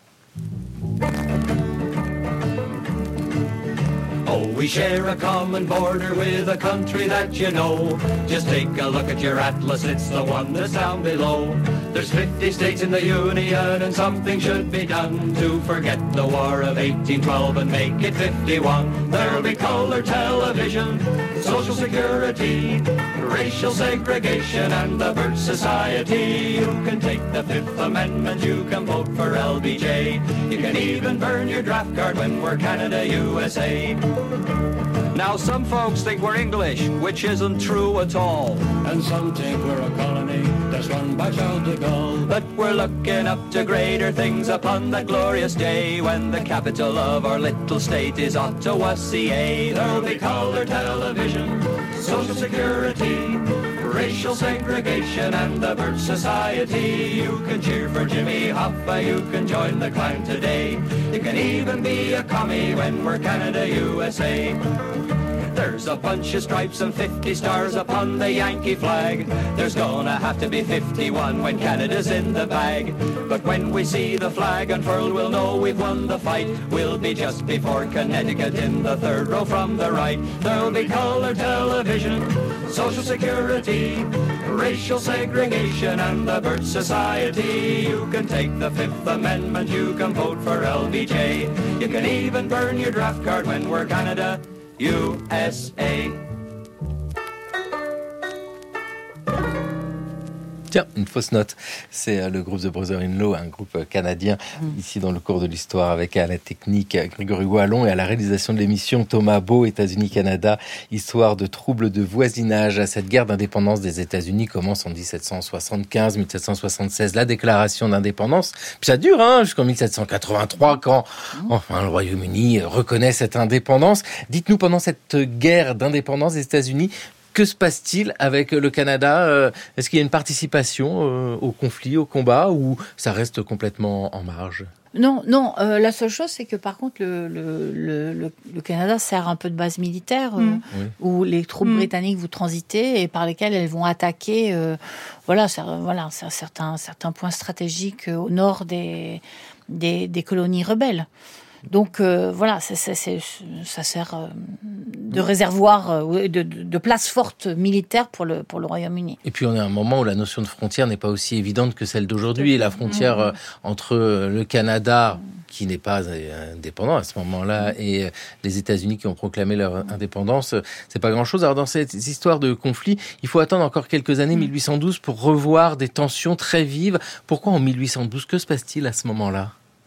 S9: Oh, we share a common border with a country that you know. Just take a look at your atlas, it's the one that's down below. There's fifty states in the Union and something should be done to forget the War of eighteen twelve and make it fifty-one. There'll be color television, Social Security, racial segregation and the Birch Society. You can take the Fifth Amendment, you can vote for L B J. You can even burn your draft card when we're Canada, U S A.
S10: Now some folks think we're English, which isn't true at all.
S9: And some think we're a colony that's run by Charles de Gaulle.
S10: But we're looking up to greater things upon that glorious day when the capital of our little state is Ottawa, C A.
S9: There'll be color television, Social Security, racial segregation and the Birch Society. You can cheer for Jimmy Hoffa, you can join the clan today. You can even be a commie when we're Canada, U S A. There's a bunch of stripes and fifty stars upon the Yankee flag. There's gonna have to be fifty-one when Canada's in the bag. But when we see the flag unfurled, we'll know we've won the fight. We'll be just before Connecticut in the third row from the right. There'll be color television, Social Security,
S10: racial segregation and the Birch Society. You can take the Fifth Amendment, you can vote for L B J. You can even burn your draft card when we're Canada, U S A.
S2: Tiens, une fausse note. C'est le groupe The Brother-in-Law, un groupe canadien, mmh. ici dans le cours de l'histoire, avec à la technique Grégory Wallon et à la réalisation de l'émission Thomas Beau, États-Unis-Canada, histoire de troubles de voisinage. Cette guerre d'indépendance des États-Unis commence en dix-sept cent soixante-quinze dix-sept cent soixante-seize, la déclaration d'indépendance. Puis ça dure hein, jusqu'en dix-sept cent quatre-vingt-trois, quand enfin, le Royaume-Uni reconnaît cette indépendance. Dites-nous, pendant cette guerre d'indépendance des États-Unis, que se passe-t-il avec le Canada ? euh, Est-ce qu'il y a une participation euh, au conflit, au combat, ou ça reste complètement en marge ?
S6: Non, non. Euh, la seule chose, c'est que par contre, le, le, le, le Canada sert un peu de base militaire, euh, mmh. oui. où les troupes mmh. britanniques vous transitez et par lesquelles elles vont attaquer. Euh, voilà, c'est, voilà, c'est certains certains points stratégiques au nord des des, des colonies rebelles. Donc euh, voilà, c'est, c'est, c'est, ça sert euh, de réservoir, euh, de, de place forte militaire pour le, pour le Royaume-Uni.
S2: Et puis on est à un moment où la notion de frontière n'est pas aussi évidente que celle d'aujourd'hui. Et la frontière euh, entre le Canada, qui n'est pas indépendant à ce moment-là, et les États-Unis qui ont proclamé leur indépendance, c'est pas grand-chose. Alors dans cette histoire de conflit, il faut attendre encore quelques années, mille huit cent douze, pour revoir des tensions très vives. Pourquoi en mille huit cent douze ? Que se passe-t-il à ce moment-là ?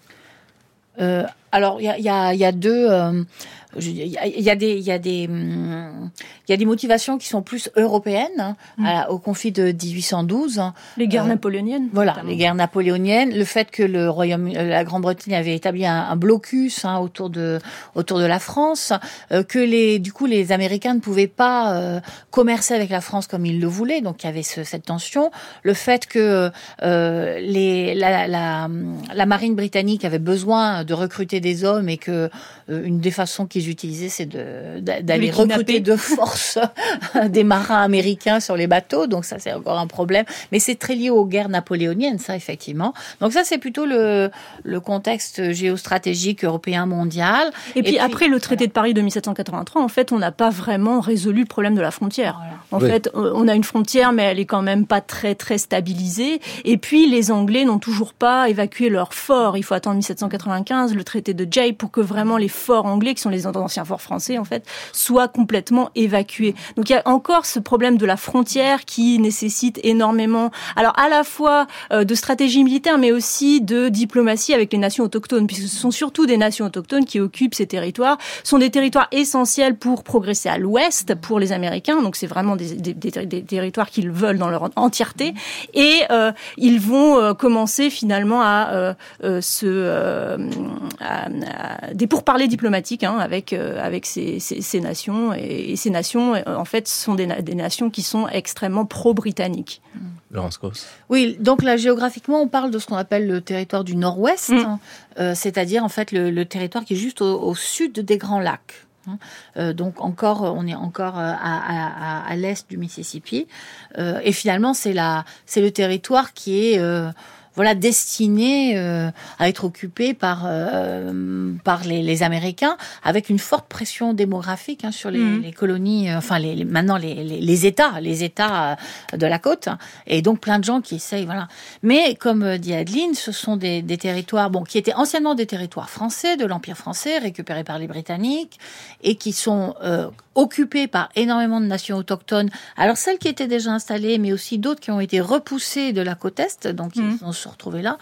S6: Euh, alors, il y a, y, a, y a deux... Euh, il y a, y a des... Il y a des... Il y a des motivations qui sont plus européennes mmh. à, au conflit de dix-huit cent douze.
S5: Les guerres euh, napoléoniennes.
S6: Voilà, notamment. Les guerres napoléoniennes. Le fait que le Royaume, la Grande-Bretagne avait établi un, un blocus hein, autour de autour de la France, euh, que les du coup les Américains ne pouvaient pas euh, commercer avec la France comme ils le voulaient. Donc il y avait ce, cette tension. Le fait que euh, les la, la la marine britannique avait besoin de recruter des hommes et que euh, une des façons qu'ils utilisaient, c'est de d'aller recruter de force des marins américains sur les bateaux, donc ça c'est encore un problème, mais c'est très lié aux guerres napoléoniennes, ça effectivement. Donc ça c'est plutôt le, le contexte géostratégique européen mondial.
S5: Et, et puis, puis après le traité voilà. de Paris de dix-sept cent quatre-vingt-trois, en fait on n'a pas vraiment résolu le problème de la frontière. Voilà. En oui. fait on a une frontière mais elle est quand même pas très très stabilisée, et puis les Anglais n'ont toujours pas évacué leurs forts. Il faut attendre dix-sept cent quatre-vingt-quinze, le traité de Jay, pour que vraiment les forts anglais, qui sont les anciens forts français en fait, soient complètement évacués. Donc il y a encore ce problème de la frontière qui nécessite énormément, alors à la fois euh, de stratégie militaire, mais aussi de diplomatie avec les nations autochtones, puisque ce sont surtout des nations autochtones qui occupent ces territoires. Ce sont des territoires essentiels pour progresser à l'ouest, pour les Américains, donc c'est vraiment des, des, des, des territoires qu'ils veulent dans leur entièreté, et euh, ils vont euh, commencer finalement à euh, euh, se euh, à, à, des pourparlers diplomatiques hein, avec euh, avec ces, ces, ces nations, et, et ces nations en fait, ce sont des, des nations qui sont extrêmement pro-britanniques.
S2: Laurence Causse.
S6: Oui, donc là, géographiquement, on parle de ce qu'on appelle le territoire du Nord-Ouest, mmh. euh, c'est-à-dire en fait le, le territoire qui est juste au, au sud des Grands Lacs. Euh, donc encore, on est encore à, à, à, à l'est du Mississippi, euh, et finalement, c'est la, c'est le territoire qui est euh, voilà, destiné euh, à être occupé par euh, par les, les Américains, avec une forte pression démographique hein, sur les, mmh. les colonies, euh, enfin les, les maintenant les, les, les États, les États euh, de la côte, hein, et donc plein de gens qui essayent, voilà. Mais comme dit Adeline, ce sont des, des territoires, bon, qui étaient anciennement des territoires français, de l'Empire français, récupérés par les Britanniques, et qui sont euh, occupés par énormément de nations autochtones. Alors celles qui étaient déjà installées, mais aussi d'autres qui ont été repoussées de la côte est, donc mmh. ils sont se retrouver là,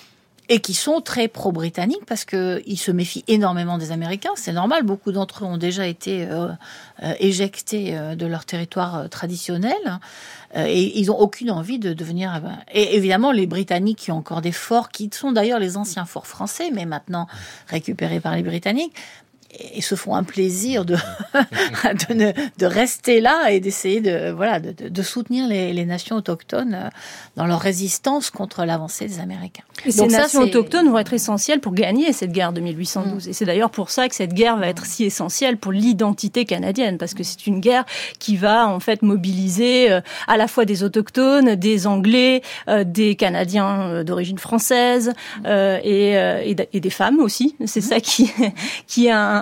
S6: et qui sont très pro-britanniques parce qu'ils se méfient énormément des Américains. C'est normal, beaucoup d'entre eux ont déjà été euh, euh, éjectés euh, de leur territoire euh, traditionnel, euh, et ils n'ont aucune envie de devenir... Euh, et évidemment, les Britanniques qui ont encore des forts, qui sont d'ailleurs les anciens forts français, mais maintenant récupérés par les Britanniques, et se font un plaisir de, de, ne, de rester là et d'essayer de, voilà, de, de, de soutenir les, les nations autochtones dans leur résistance contre l'avancée des Américains.
S5: Et ces Donc nations ça, autochtones vont être essentielles pour gagner cette guerre de mille huit cent douze. Mmh. Et c'est d'ailleurs pour ça que cette guerre va être si essentielle pour l'identité canadienne, parce que c'est une guerre qui va en fait mobiliser euh, à la fois des autochtones, des Anglais, euh, des Canadiens euh, d'origine française euh, et, euh, et, et des femmes aussi. C'est mmh. ça qui, qui est un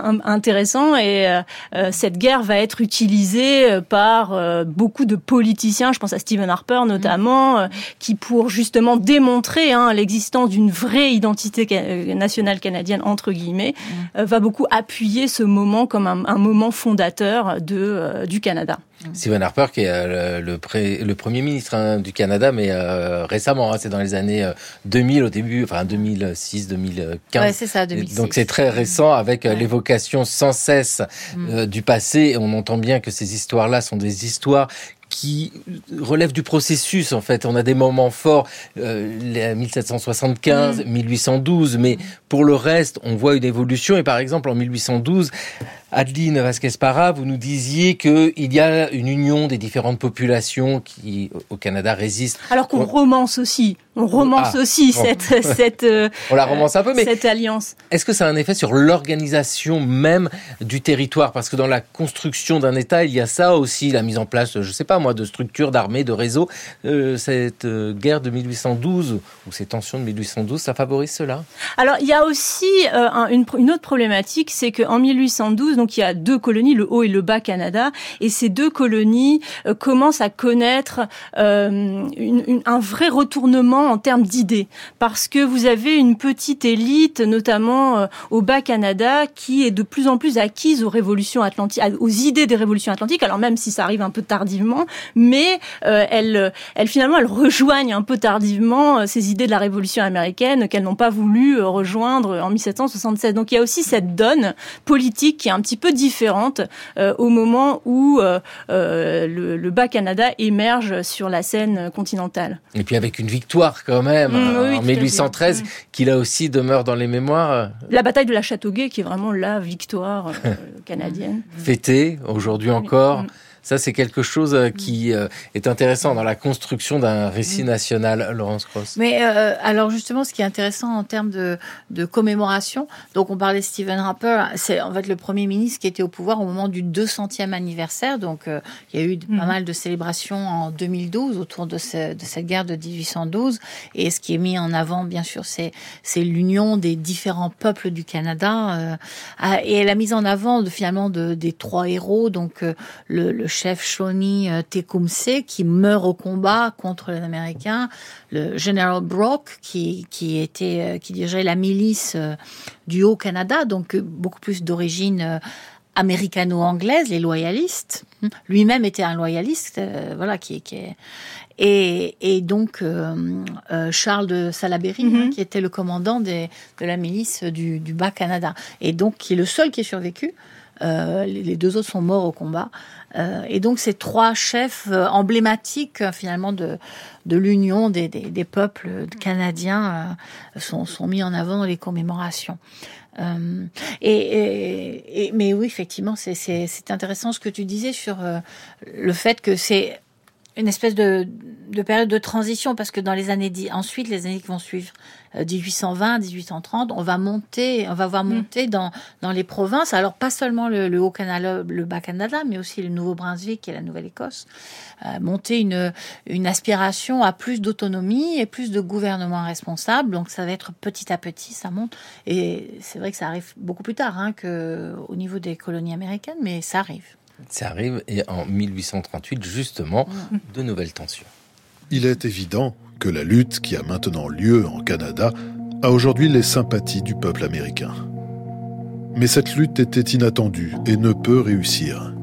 S5: un, intéressant et euh, cette guerre va être utilisée par euh, beaucoup de politiciens, je pense à Stephen Harper notamment, euh, qui pour justement démontrer hein, l'existence d'une vraie identité ca- nationale canadienne entre guillemets, euh, va beaucoup appuyer ce moment comme un, un moment fondateur de euh, du Canada.
S2: Stephen Harper, qui est euh, le, pré, le premier ministre hein, du Canada, mais euh, récemment, hein, c'est dans les années euh, deux mille, au début, enfin deux mille six, deux mille quinze.
S6: Ouais, c'est ça, deux mille six.
S2: Donc c'est très récent, avec euh,
S6: ouais.
S2: l'évocation sans cesse euh, mm. du passé. On entend bien que ces histoires-là sont des histoires qui relève du processus, en fait. On a des moments forts, euh, les mille sept cent soixante-quinze, mmh. mille huit cent douze, mais pour le reste, on voit une évolution. Et par exemple, en mille huit cent douze, Adeline Vasquez-Para, vous nous disiez qu'il y a une union des différentes populations qui, au Canada, résistent.
S5: Alors qu'on on... romance aussi. On romance ah,
S2: bon.
S5: aussi cette, cette, euh,
S2: on la romance un peu, mais
S5: cette alliance.
S2: Est-ce que ça a un effet sur l'organisation même du territoire? Parce que dans la construction d'un État, il y a ça aussi, la mise en place, je sais pas moi, de structures, d'armées, de réseaux. Euh, cette euh, guerre de mille huit cent douze, ou ces tensions de mille huit cent douze, ça favorise cela?
S5: Alors, il y a aussi euh, un, une, une autre problématique, c'est qu'en mille huit cent douze, donc il y a deux colonies, le Haut et le Bas Canada, et ces deux colonies euh, commencent à connaître euh, une, une, un vrai retournement en termes d'idées, parce que vous avez une petite élite, notamment euh, au Bas Canada, qui est de plus en plus acquise aux révolutions atlantiques, aux idées des révolutions atlantiques. Alors même si ça arrive un peu tardivement, mais euh, elles, elles finalement, elles rejoignent un peu tardivement euh, ces idées de la Révolution américaine qu'elles n'ont pas voulu euh, rejoindre en mille sept cent soixante-seize. Donc il y a aussi cette donne politique qui est un petit peu différente euh, au moment où euh, euh, le, le Bas-Canada émerge sur la scène continentale.
S2: Et puis avec une victoire quand même, mmh, oui, en mille huit cent treize, mmh. qui là aussi demeure dans les mémoires.
S5: La bataille de la Châteauguay, qui est vraiment la victoire euh, canadienne.
S2: Fêtée aujourd'hui encore.
S5: Mmh.
S2: Ça, c'est quelque chose qui euh, est intéressant dans la construction d'un récit national, Laurence Cross.
S6: Mais euh, alors justement, ce qui est intéressant en termes de, de commémoration, donc on parlait de Stephen Harper, c'est en fait le Premier ministre qui était au pouvoir au moment du deux centième anniversaire, donc euh, il y a eu mmh. pas mal de célébrations en deux mille douze autour de, ce, de cette guerre de dix-huit cent douze, et ce qui est mis en avant, bien sûr, c'est, c'est l'union des différents peuples du Canada, euh, et la mise en avant de, finalement de, des trois héros, donc euh, le, le chef Shawnee Tecumseh qui meurt au combat contre les Américains, le général Brock qui qui était qui dirigeait la milice du Haut-Canada, donc beaucoup plus d'origine américano-anglaise, les loyalistes. Lui-même était un loyaliste, euh, voilà, qui, qui est et, et donc euh, euh, Charles de Salaberry, mm-hmm. hein, qui était le commandant des, de la milice du, du Bas-Canada, et donc qui est le seul qui est survécu. Euh, les deux autres sont morts au combat. Euh, et donc, ces trois chefs euh, emblématiques, euh, finalement, de, de l'union des, des, des peuples canadiens euh, sont, sont mis en avant dans les commémorations. Euh, et, et, et, mais oui, effectivement, c'est, c'est, c'est intéressant ce que tu disais sur euh, le fait que c'est une espèce de, de période de transition, parce que dans les années dix, ensuite, les années qui vont suivre, euh, dix-huit cent vingt, dix-huit cent trente, on va monter, on va voir monter mmh. dans, dans les provinces, alors pas seulement le, le Haut-Canada, le Bas-Canada, mais aussi le Nouveau-Brunswick et la Nouvelle-Écosse, euh, monter une, une aspiration à plus d'autonomie et plus de gouvernement responsable. Donc ça va être petit à petit, ça monte. Et c'est vrai que ça arrive beaucoup plus tard, hein, qu'au niveau des colonies américaines, mais ça arrive.
S2: Ça arrive, et en mille huit cent trente-huit, justement, de nouvelles tensions.
S11: Il est évident que la lutte qui a maintenant lieu en Canada a aujourd'hui les sympathies du peuple américain. Mais cette lutte était inattendue et ne peut réussir.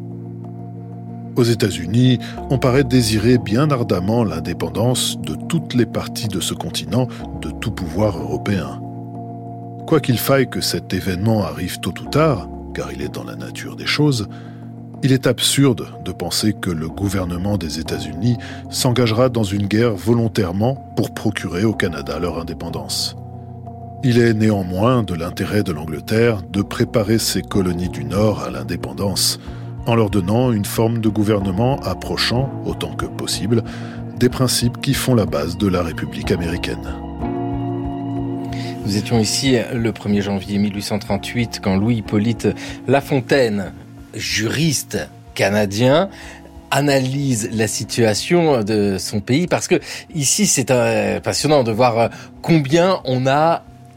S11: Aux États-Unis, on paraît désirer bien ardemment l'indépendance de toutes les parties de ce continent de tout pouvoir européen. Quoi qu'il faille que cet événement arrive tôt ou tard, car il est dans la nature des choses, il est absurde de penser que le gouvernement des États-Unis s'engagera dans une guerre volontairement pour procurer au Canada leur indépendance. Il est néanmoins de l'intérêt de l'Angleterre de préparer ses colonies du Nord à l'indépendance, en leur donnant une forme de gouvernement approchant, autant que possible, des principes qui font la base de la République américaine.
S2: Nous étions ici le premier janvier mille huit cent trente-huit, quand Louis-Hippolyte Lafontaine, juriste canadien, analyse la situation de son pays, parce que ici c'est passionnant de voir combien on a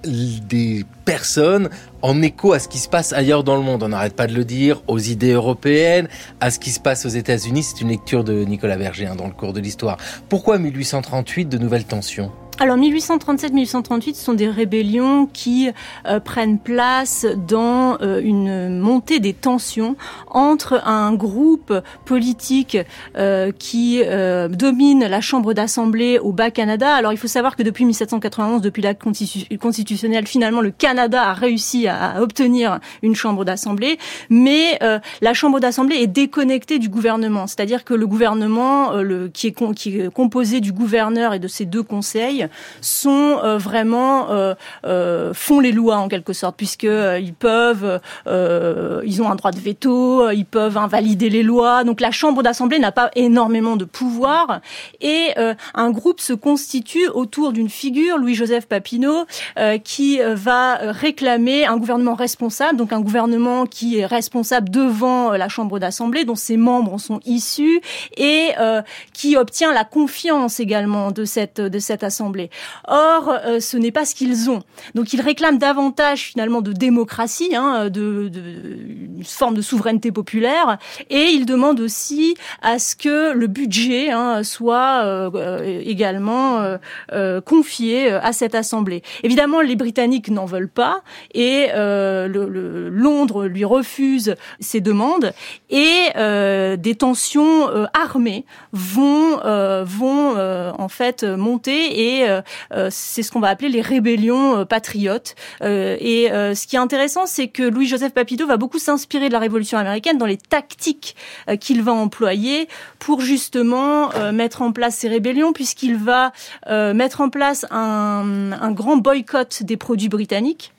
S2: des personnes en écho à ce qui se passe ailleurs dans le monde. On n'arrête pas de le dire, aux idées européennes, à ce qui se passe aux États-Unis. C'est une lecture de Nicolas Verger hein, dans le cours de l'histoire. Pourquoi mille huit cent trente-huit, de nouvelles tensions ?
S5: Alors mille huit cent trente-sept mille huit cent trente-huit, ce sont des rébellions qui euh, prennent place dans euh, une montée des tensions entre un groupe politique euh, qui euh, domine la Chambre d'Assemblée au Bas-Canada. Alors il faut savoir que depuis dix-sept cent quatre-vingt-onze, depuis l'acte constitu- constitutionnel, finalement le Canada a réussi à, à obtenir une Chambre d'Assemblée, mais euh, la Chambre d'Assemblée est déconnectée du gouvernement. C'est-à-dire que le gouvernement, euh, le, qui, est con, qui est composé du gouverneur et de ses deux conseils, sont euh, vraiment euh, euh, font les lois en quelque sorte, puisque euh, ils peuvent euh, ils ont un droit de veto, ils peuvent invalider les lois. Donc la Chambre d'Assemblée n'a pas énormément de pouvoir, et euh, un groupe se constitue autour d'une figure, Louis-Joseph Papineau, euh, qui va réclamer un gouvernement responsable, donc un gouvernement qui est responsable devant la Chambre d'Assemblée, dont ses membres sont issus, et euh, qui obtient la confiance également de cette de cette assemblée. Or, euh, ce n'est pas ce qu'ils ont. Donc, ils réclament davantage, finalement, de démocratie, hein, de, de, une forme de souveraineté populaire, et ils demandent aussi à ce que le budget hein, soit euh, également euh, euh, confié à cette assemblée. Évidemment, les Britanniques n'en veulent pas, et euh, le, le, Londres lui refuse ces demandes, et euh, des tensions euh, armées vont, euh, vont euh, en fait monter, et Euh, c'est ce qu'on va appeler les rébellions euh, patriotes. Euh, et euh, ce qui est intéressant, c'est que Louis-Joseph Papineau va beaucoup s'inspirer de la Révolution américaine dans les tactiques euh, qu'il va employer pour justement euh, mettre en place ces rébellions, puisqu'il va euh, mettre en place un, un grand boycott des produits britanniques.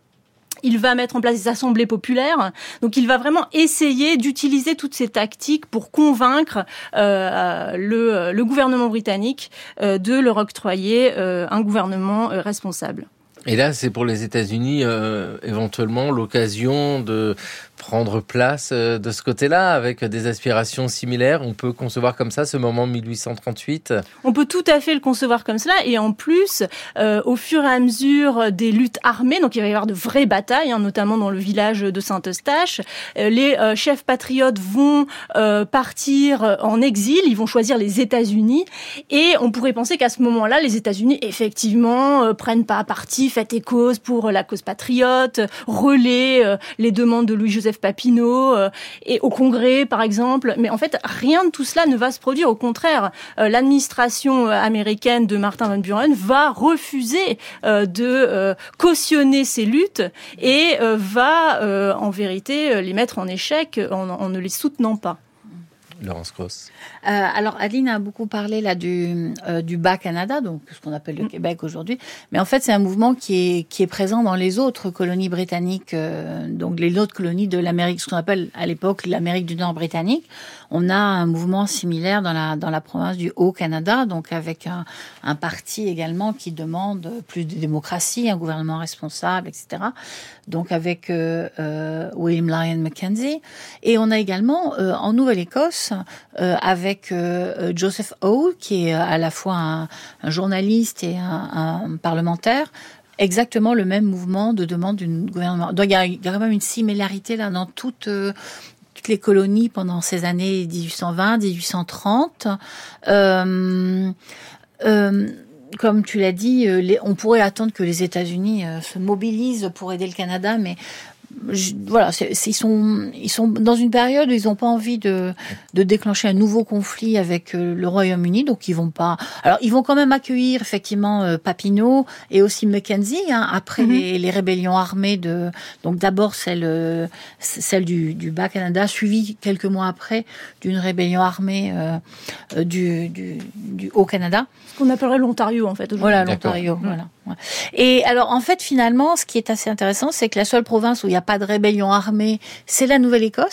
S5: Il va mettre en place des assemblées populaires. Donc, il va vraiment essayer d'utiliser toutes ces tactiques pour convaincre euh, le, le gouvernement britannique euh, de leur octroyer euh, un gouvernement euh, responsable.
S2: Et là, c'est pour les États-Unis euh, éventuellement l'occasion de prendre place euh, de ce côté-là, avec des aspirations similaires. On peut concevoir comme ça ce moment mille huit cent trente-huit ?
S5: On peut tout à fait le concevoir comme cela. Et en plus, euh, au fur et à mesure des luttes armées, donc il va y avoir de vraies batailles, hein, notamment dans le village de Saint-Eustache, euh, les euh, chefs patriotes vont euh, partir en exil, ils vont choisir les États-Unis. Et on pourrait penser qu'à ce moment-là, les États-Unis, effectivement, euh, prennent pas parti, fait et cause pour la cause patriote, relaient euh, les demandes de Louis-Joseph Papineau euh, et au Congrès, par exemple. Mais en fait, rien de tout cela ne va se produire. Au contraire, euh, l'administration américaine de Martin Van Buren va refuser euh, de euh, cautionner ces luttes et euh, va, euh, en vérité, les mettre en échec en, en ne les soutenant pas.
S2: Laurence Gross.
S6: Euh, alors, Adeline a beaucoup parlé là du, euh, du Bas-Canada, donc ce qu'on appelle le mmh. Québec aujourd'hui. Mais en fait, c'est un mouvement qui est, qui est présent dans les autres colonies britanniques, euh, donc les autres colonies de l'Amérique, ce qu'on appelle à l'époque l'Amérique du Nord britannique. On a un mouvement similaire dans la, dans la province du Haut-Canada, donc avec un, un parti également qui demande plus de démocratie, un gouvernement responsable, et cetera. Donc avec euh, euh, William Lyon Mackenzie. Et on a également euh, en Nouvelle-Écosse euh, avec euh, Joseph Howe, qui est à la fois un, un journaliste et un, un parlementaire, exactement le même mouvement de demande d'un gouvernement. Donc il y a, il y a quand même une similarité là dans toute... Euh, toutes les colonies pendant ces années dix-huit cent vingt, dix-huit cent trente. Euh, euh, comme tu l'as dit, les, on pourrait attendre que les États-Unis euh, se mobilisent pour aider le Canada, mais je, voilà, c'est, c'est, ils sont ils sont dans une période où ils n'ont pas envie de de déclencher un nouveau conflit avec euh, le Royaume-Uni, donc ils vont pas. Alors ils vont quand même accueillir effectivement euh, Papineau et aussi Mackenzie hein, après mm-hmm. les, les rébellions armées de donc d'abord celle euh, celle du du Bas-Canada, suivie quelques mois après d'une rébellion armée euh, euh, du, du du Haut-Canada.
S5: Ce qu'on appellerait l'Ontario en fait. Aujourd'hui.
S6: Voilà l'Ontario. D'accord. Voilà. Et alors, en fait, finalement, ce qui est assez intéressant, c'est que la seule province où il n'y a pas de rébellion armée, c'est la Nouvelle-Écosse.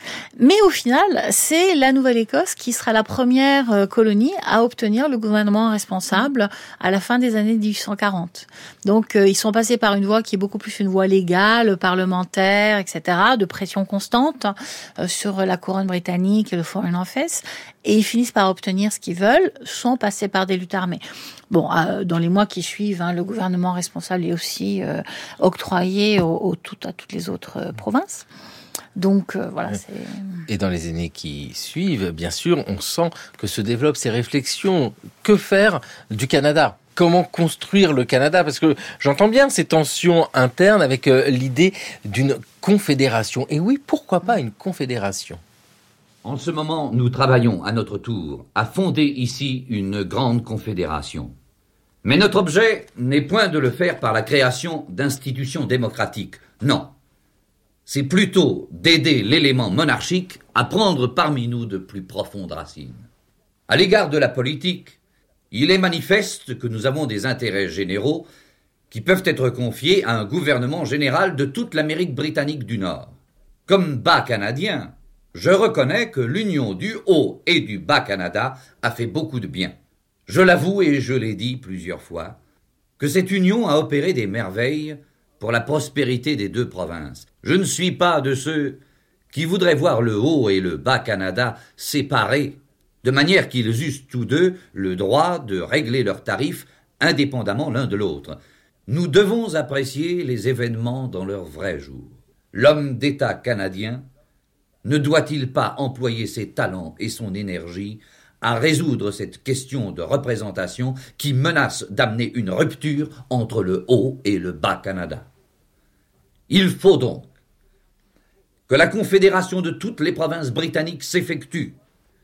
S6: Mais au final, c'est la Nouvelle-Écosse qui sera la première euh, colonie à obtenir le gouvernement responsable à la fin des années dix-huit cent quarante. Donc, euh, ils sont passés par une voie qui est beaucoup plus une voie légale, parlementaire, et cetera, de pression constante euh, sur la couronne britannique et le Foreign Office, et ils finissent par obtenir ce qu'ils veulent, sans passer par des luttes armées. Bon, euh, dans les mois qui suivent, hein, le gouvernement responsable est aussi euh, octroyé au, au, tout, à toutes les autres euh, provinces. Donc euh, voilà. C'est...
S2: Et dans les années qui suivent, bien sûr, on sent que se développent ces réflexions. Que faire du Canada ? Comment construire le Canada ? Parce que j'entends bien ces tensions internes avec euh, l'idée d'une confédération. Et oui, pourquoi pas une confédération ?
S12: En ce moment, nous travaillons à notre tour à fonder ici une grande confédération. Mais notre objet n'est point de le faire par la création d'institutions démocratiques. Non. C'est plutôt d'aider l'élément monarchique à prendre parmi nous de plus profondes racines. À l'égard de la politique, il est manifeste que nous avons des intérêts généraux qui peuvent être confiés à un gouvernement général de toute l'Amérique britannique du Nord. Comme Bas-Canadien, je reconnais que l'union du Haut et du Bas-Canada a fait beaucoup de bien. Je l'avoue et je l'ai dit plusieurs fois, que cette union a opéré des merveilles pour la prospérité des deux provinces. Je ne suis pas de ceux qui voudraient voir le Haut et le Bas-Canada séparés, de manière qu'ils eussent tous deux le droit de régler leurs tarifs indépendamment l'un de l'autre. Nous devons apprécier les événements dans leur vrai jour. L'homme d'État canadien ne doit-il pas employer ses talents et son énergie à résoudre cette question de représentation qui menace d'amener une rupture entre le Haut et le Bas-Canada? Il faut donc que la confédération de toutes les provinces britanniques s'effectue,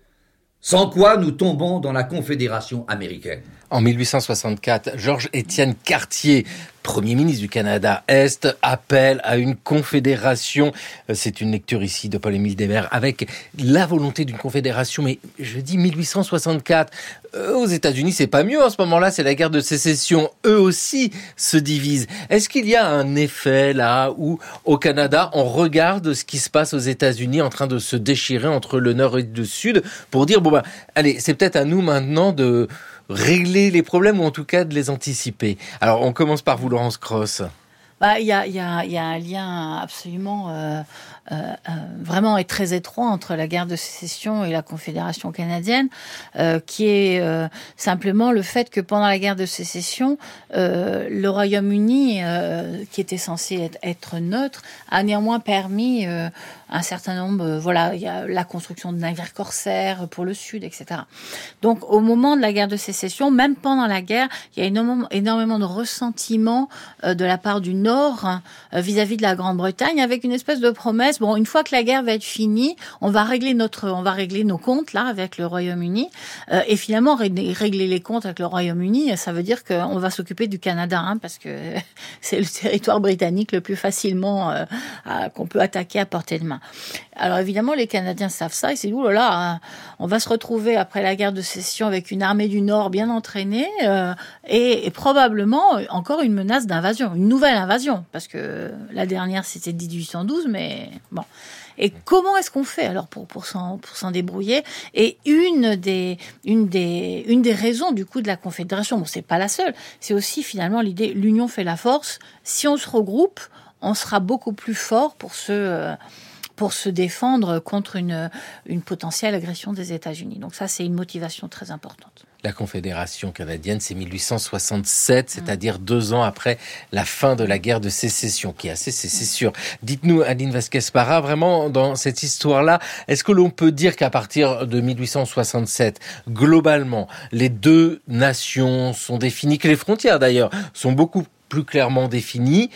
S12: sans quoi nous tombons dans la confédération américaine.
S2: En mille huit cent soixante-quatre, Georges-Étienne Cartier, Premier ministre du Canada-Est, appelle à une confédération. C'est une lecture ici de Paul-Émile Desmaires avec la volonté d'une confédération. Mais je dis mille huit cent soixante-quatre. Euh, aux États-Unis, c'est pas mieux en ce moment-là. C'est la guerre de sécession. Eux aussi se divisent. Est-ce qu'il y a un effet là où, au Canada, on regarde ce qui se passe aux États-Unis en train de se déchirer entre le Nord et le Sud pour dire bon bah allez, c'est peut-être à nous maintenant de régler les problèmes ou en tout cas de les anticiper. Alors on commence par vous, Laurence Cross.
S6: Bah, il y a, il y a, il y a un lien absolument euh, euh, euh, vraiment et très étroit entre la guerre de sécession et la Confédération canadienne, euh, qui est euh, simplement le fait que pendant la guerre de sécession, euh, le Royaume-Uni, euh, qui était censé être, être neutre, a néanmoins permis euh, un certain nombre, euh, voilà, il y a la construction de navires corsaires pour le Sud, et cetera. Donc, au moment de la guerre de sécession, même pendant la guerre, il y a énormément, énormément de ressentiment euh, de la part du Nord hein, euh, vis-à-vis de la Grande-Bretagne, avec une espèce de promesse. Bon, une fois que la guerre va être finie, on va régler notre, on va régler nos comptes là avec le Royaume-Uni. Euh, et finalement, régler les comptes avec le Royaume-Uni, ça veut dire qu'on va s'occuper du Canada, hein, parce que c'est le territoire britannique le plus facilement euh, à, qu'on peut attaquer à portée de main. Alors évidemment, les Canadiens savent ça, et c'est ouh là là, hein, on va se retrouver après la guerre de sécession avec une armée du Nord bien entraînée euh, et, et probablement encore une menace d'invasion, une nouvelle invasion, parce que la dernière c'était dix-huit cent douze, mais bon. Et comment est-ce qu'on fait alors pour pour s'en pour s'en débrouiller? Et une des une des une des raisons du coup de la Confédération, bon c'est pas la seule, c'est aussi finalement l'idée l'union fait la force. Si on se regroupe, on sera beaucoup plus fort pour se euh, pour se défendre contre une, une potentielle agression des États-Unis. Donc ça, c'est une motivation très importante.
S2: La Confédération canadienne, c'est mille huit cent soixante-sept, c'est-à-dire deux ans après la fin de la guerre de sécession, qui est assez, c'est, c'est sûr. Dites-nous, Aline Vasquez-Parra, vraiment, dans cette histoire-là, est-ce que l'on peut dire qu'à partir de mille huit cent soixante-sept, globalement, les deux nations sont définies, que les frontières d'ailleurs sont beaucoup plus clairement définies?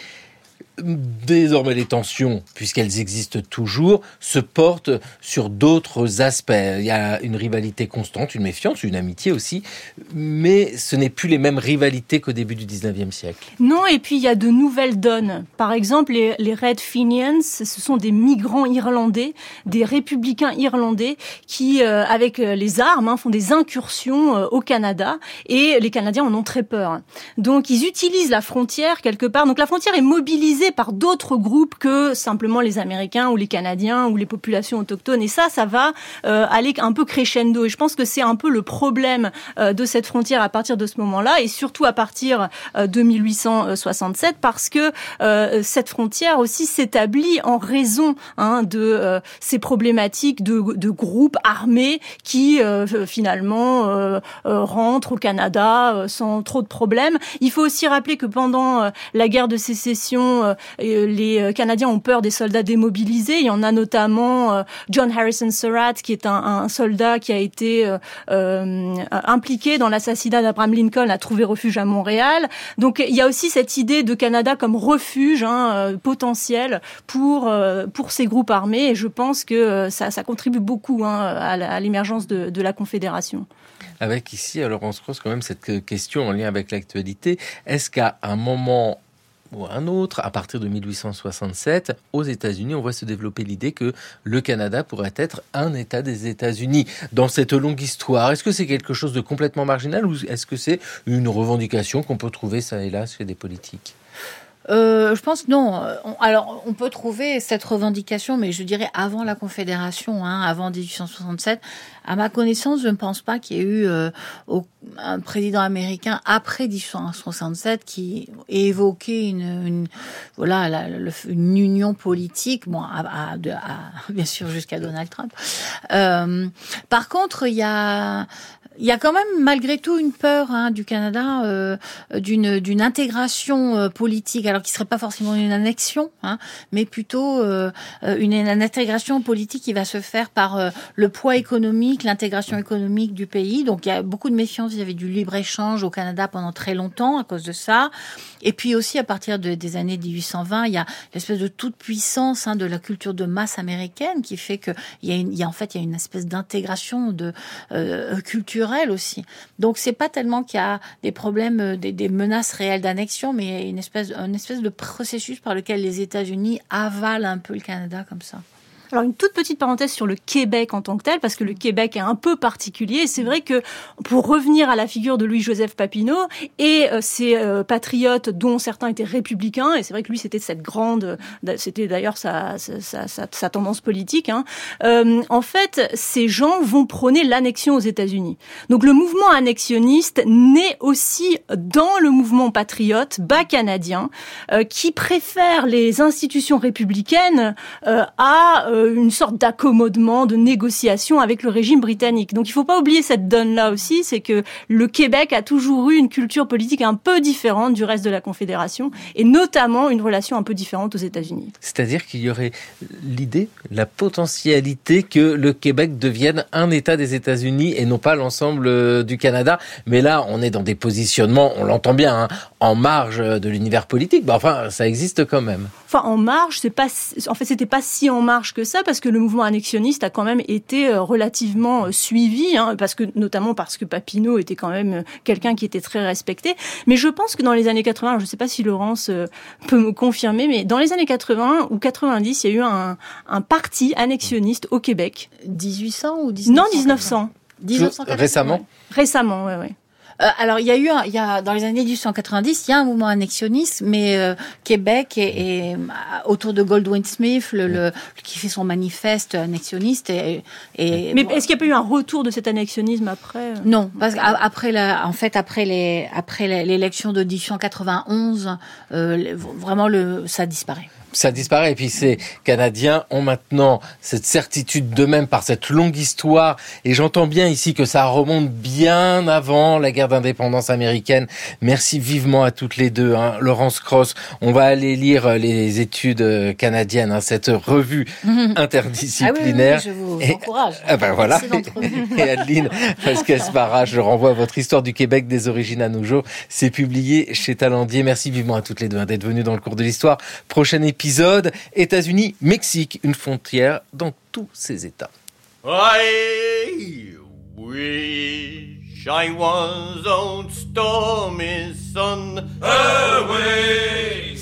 S2: Désormais, les tensions, puisqu'elles existent toujours, se portent sur d'autres aspects. Il y a une rivalité constante, une méfiance, une amitié aussi, mais ce n'est plus les mêmes rivalités qu'au début du dix-neuvième siècle.
S5: Non, et puis il y a de nouvelles donnes. Par exemple, les, les Red Fenians, ce sont des migrants irlandais, des républicains irlandais qui, euh, avec les armes, hein, font des incursions euh, au Canada, et les Canadiens en ont très peur. Donc, ils utilisent la frontière quelque part. Donc, la frontière est mobilisée utilisé par d'autres groupes que simplement les Américains ou les Canadiens ou les populations autochtones. Et ça, ça va euh, aller un peu crescendo. Et je pense que c'est un peu le problème euh, de cette frontière à partir de ce moment-là, et surtout à partir euh, de mille huit cent soixante-sept, parce que euh, cette frontière aussi s'établit en raison hein, de euh, ces problématiques de, de groupes armés qui euh, finalement euh, euh, rentrent au Canada euh, sans trop de problèmes. Il faut aussi rappeler que pendant euh, la guerre de sécession, euh, les Canadiens ont peur des soldats démobilisés. Il y en a notamment euh, John Harrison Surratt, qui est un, un soldat qui a été euh, euh, impliqué dans l'assassinat d'Abraham Lincoln, a trouvé refuge à Montréal. Donc il y a aussi cette idée de Canada comme refuge hein, euh, potentiel pour euh, pour ces groupes armés. Et je pense que euh, ça, ça contribue beaucoup hein, à, à l'émergence de, de la Confédération.
S2: Avec ici, alors on se pose quand même cette question en lien avec l'actualité. Est-ce qu'à un moment ou un autre, à partir de mille huit cent soixante-sept, aux États-Unis, on voit se développer l'idée que le Canada pourrait être un État des États-Unis dans cette longue histoire? Est-ce que c'est quelque chose de complètement marginal ou est-ce que c'est une revendication qu'on peut trouver ça et là chez des politiques?
S6: Euh, je pense non. On, alors, on peut trouver cette revendication, mais je dirais avant la Confédération, hein, avant dix-huit cent soixante-sept. À ma connaissance, je ne pense pas qu'il y ait eu euh, au, un président américain après dix-huit cent soixante-sept qui ait évoqué une, une voilà, la, le, une union politique. Bon, à, à, de, à, bien sûr jusqu'à Donald Trump. Euh, par contre, il y a Il y a quand même, malgré tout, une peur hein, du Canada euh, d'une d'une intégration euh, politique, alors qui serait pas forcément une annexion, hein, mais plutôt euh, une, une intégration politique qui va se faire par euh, le poids économique, l'intégration économique du pays. Donc il y a beaucoup de méfiance. Il y avait du libre-échange au Canada pendant très longtemps à cause de ça. Et puis aussi, à partir de, des années dix-huit cent vingt, il y a l'espèce de toute puissance hein, de la culture de masse américaine qui fait que il y a, une, il y a en fait il y a une espèce d'intégration de euh, culturelle aussi. Donc c'est pas tellement qu'il y a des problèmes, des, des menaces réelles d'annexion, mais une espèce, une espèce de processus par lequel les États-Unis avalent un peu le Canada comme ça.
S5: Alors une toute petite parenthèse sur le Québec en tant que tel, parce que le Québec est un peu particulier. Et c'est vrai que pour revenir à la figure de Louis-Joseph Papineau et euh, ces euh, patriotes dont certains étaient républicains, et c'est vrai que lui c'était cette grande, c'était d'ailleurs sa, sa, sa, sa tendance politique. Hein, euh, en fait, ces gens vont prôner l'annexion aux États-Unis. Donc le mouvement annexionniste naît aussi dans le mouvement patriote bas canadien, euh, qui préfère les institutions républicaines euh, à euh, une sorte d'accommodement, de négociation avec le régime britannique. Donc il ne faut pas oublier cette donne-là aussi, c'est que le Québec a toujours eu une culture politique un peu différente du reste de la Confédération, et notamment une relation un peu différente aux États-Unis.
S2: C'est-à-dire qu'il y aurait l'idée, la potentialité que le Québec devienne un État des États-Unis et non pas l'ensemble du Canada. Mais là, on est dans des positionnements, on l'entend bien, hein, en marge de l'univers politique. Bah, enfin, ça existe quand même.
S5: Enfin, en marge, c'est pas, en fait, c'était pas si en marge que ça, parce que le mouvement annexionniste a quand même été relativement suivi, hein, parce que, notamment parce que Papineau était quand même quelqu'un qui était très respecté. Mais je pense que dans les années quatre-vingts, alors je sais pas si Laurence peut me confirmer, mais dans les années quatre-vingts ou quatre-vingt-dix, il y a eu un, un parti annexionniste au Québec.
S6: dix-huit cents ou dix-neuf cents?
S5: Non, dix-neuf cents.
S6: dix-neuf cent
S2: Récemment?
S5: Ouais. Récemment, ouais, ouais.
S6: Euh, alors il y a eu, un, il y a dans les années dix-huit cent quatre-vingt-dix, il y a un mouvement annexionniste, mais euh, Québec et, et autour de Goldwin Smith, le, le qui fait son manifeste annexionniste. Et, et
S5: mais
S6: bon,
S5: est-ce qu'il n'y a pas eu un retour de cet annexionnisme après?
S6: Non, parce qu'après la, en fait après les, après l'élection de dix-huit cent quatre-vingt-onze, euh, vraiment le, ça disparaît.
S2: Ça disparaît. Et puis ces Canadiens ont maintenant cette certitude d'eux-mêmes par cette longue histoire. Et j'entends bien ici que ça remonte bien avant la guerre d'indépendance américaine. Merci vivement à toutes les deux. Hein. Laurence Cross, on va aller lire les études canadiennes, hein, cette revue interdisciplinaire.
S6: Ah oui, oui, oui, je vous
S2: et,
S6: encourage.
S2: Ah ben voilà. Et Adeline Vasquez-Barra, je renvoie votre histoire du Québec des origines à nos jours. C'est publié chez Talendier. Merci vivement à toutes les deux hein, d'être venues dans le cours de l'histoire. Prochain épisode. Épisode États-Unis, Mexique, une frontière dans tous ces États.
S13: I wish I was on stormy sun away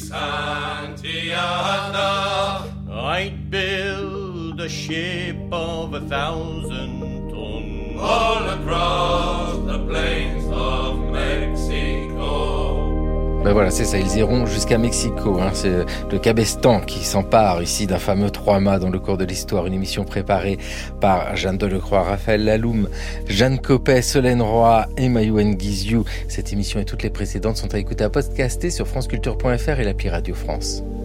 S13: Santiana. I'd build a ship of a thousand tons all across the plains of Mexico.
S2: Ben voilà, c'est ça, ils iront jusqu'à Mexico. Hein. C'est le Cabestan qui s'empare ici d'un fameux trois-mâts dans le cours de l'histoire. Une émission préparée par Jeanne Delecroix, Raphaël Laloum, Jeanne Copet, Solène Roy et Mayouen Guizou. Cette émission et toutes les précédentes sont à écouter à podcaster sur franceculture point f r et l'appli Radio France.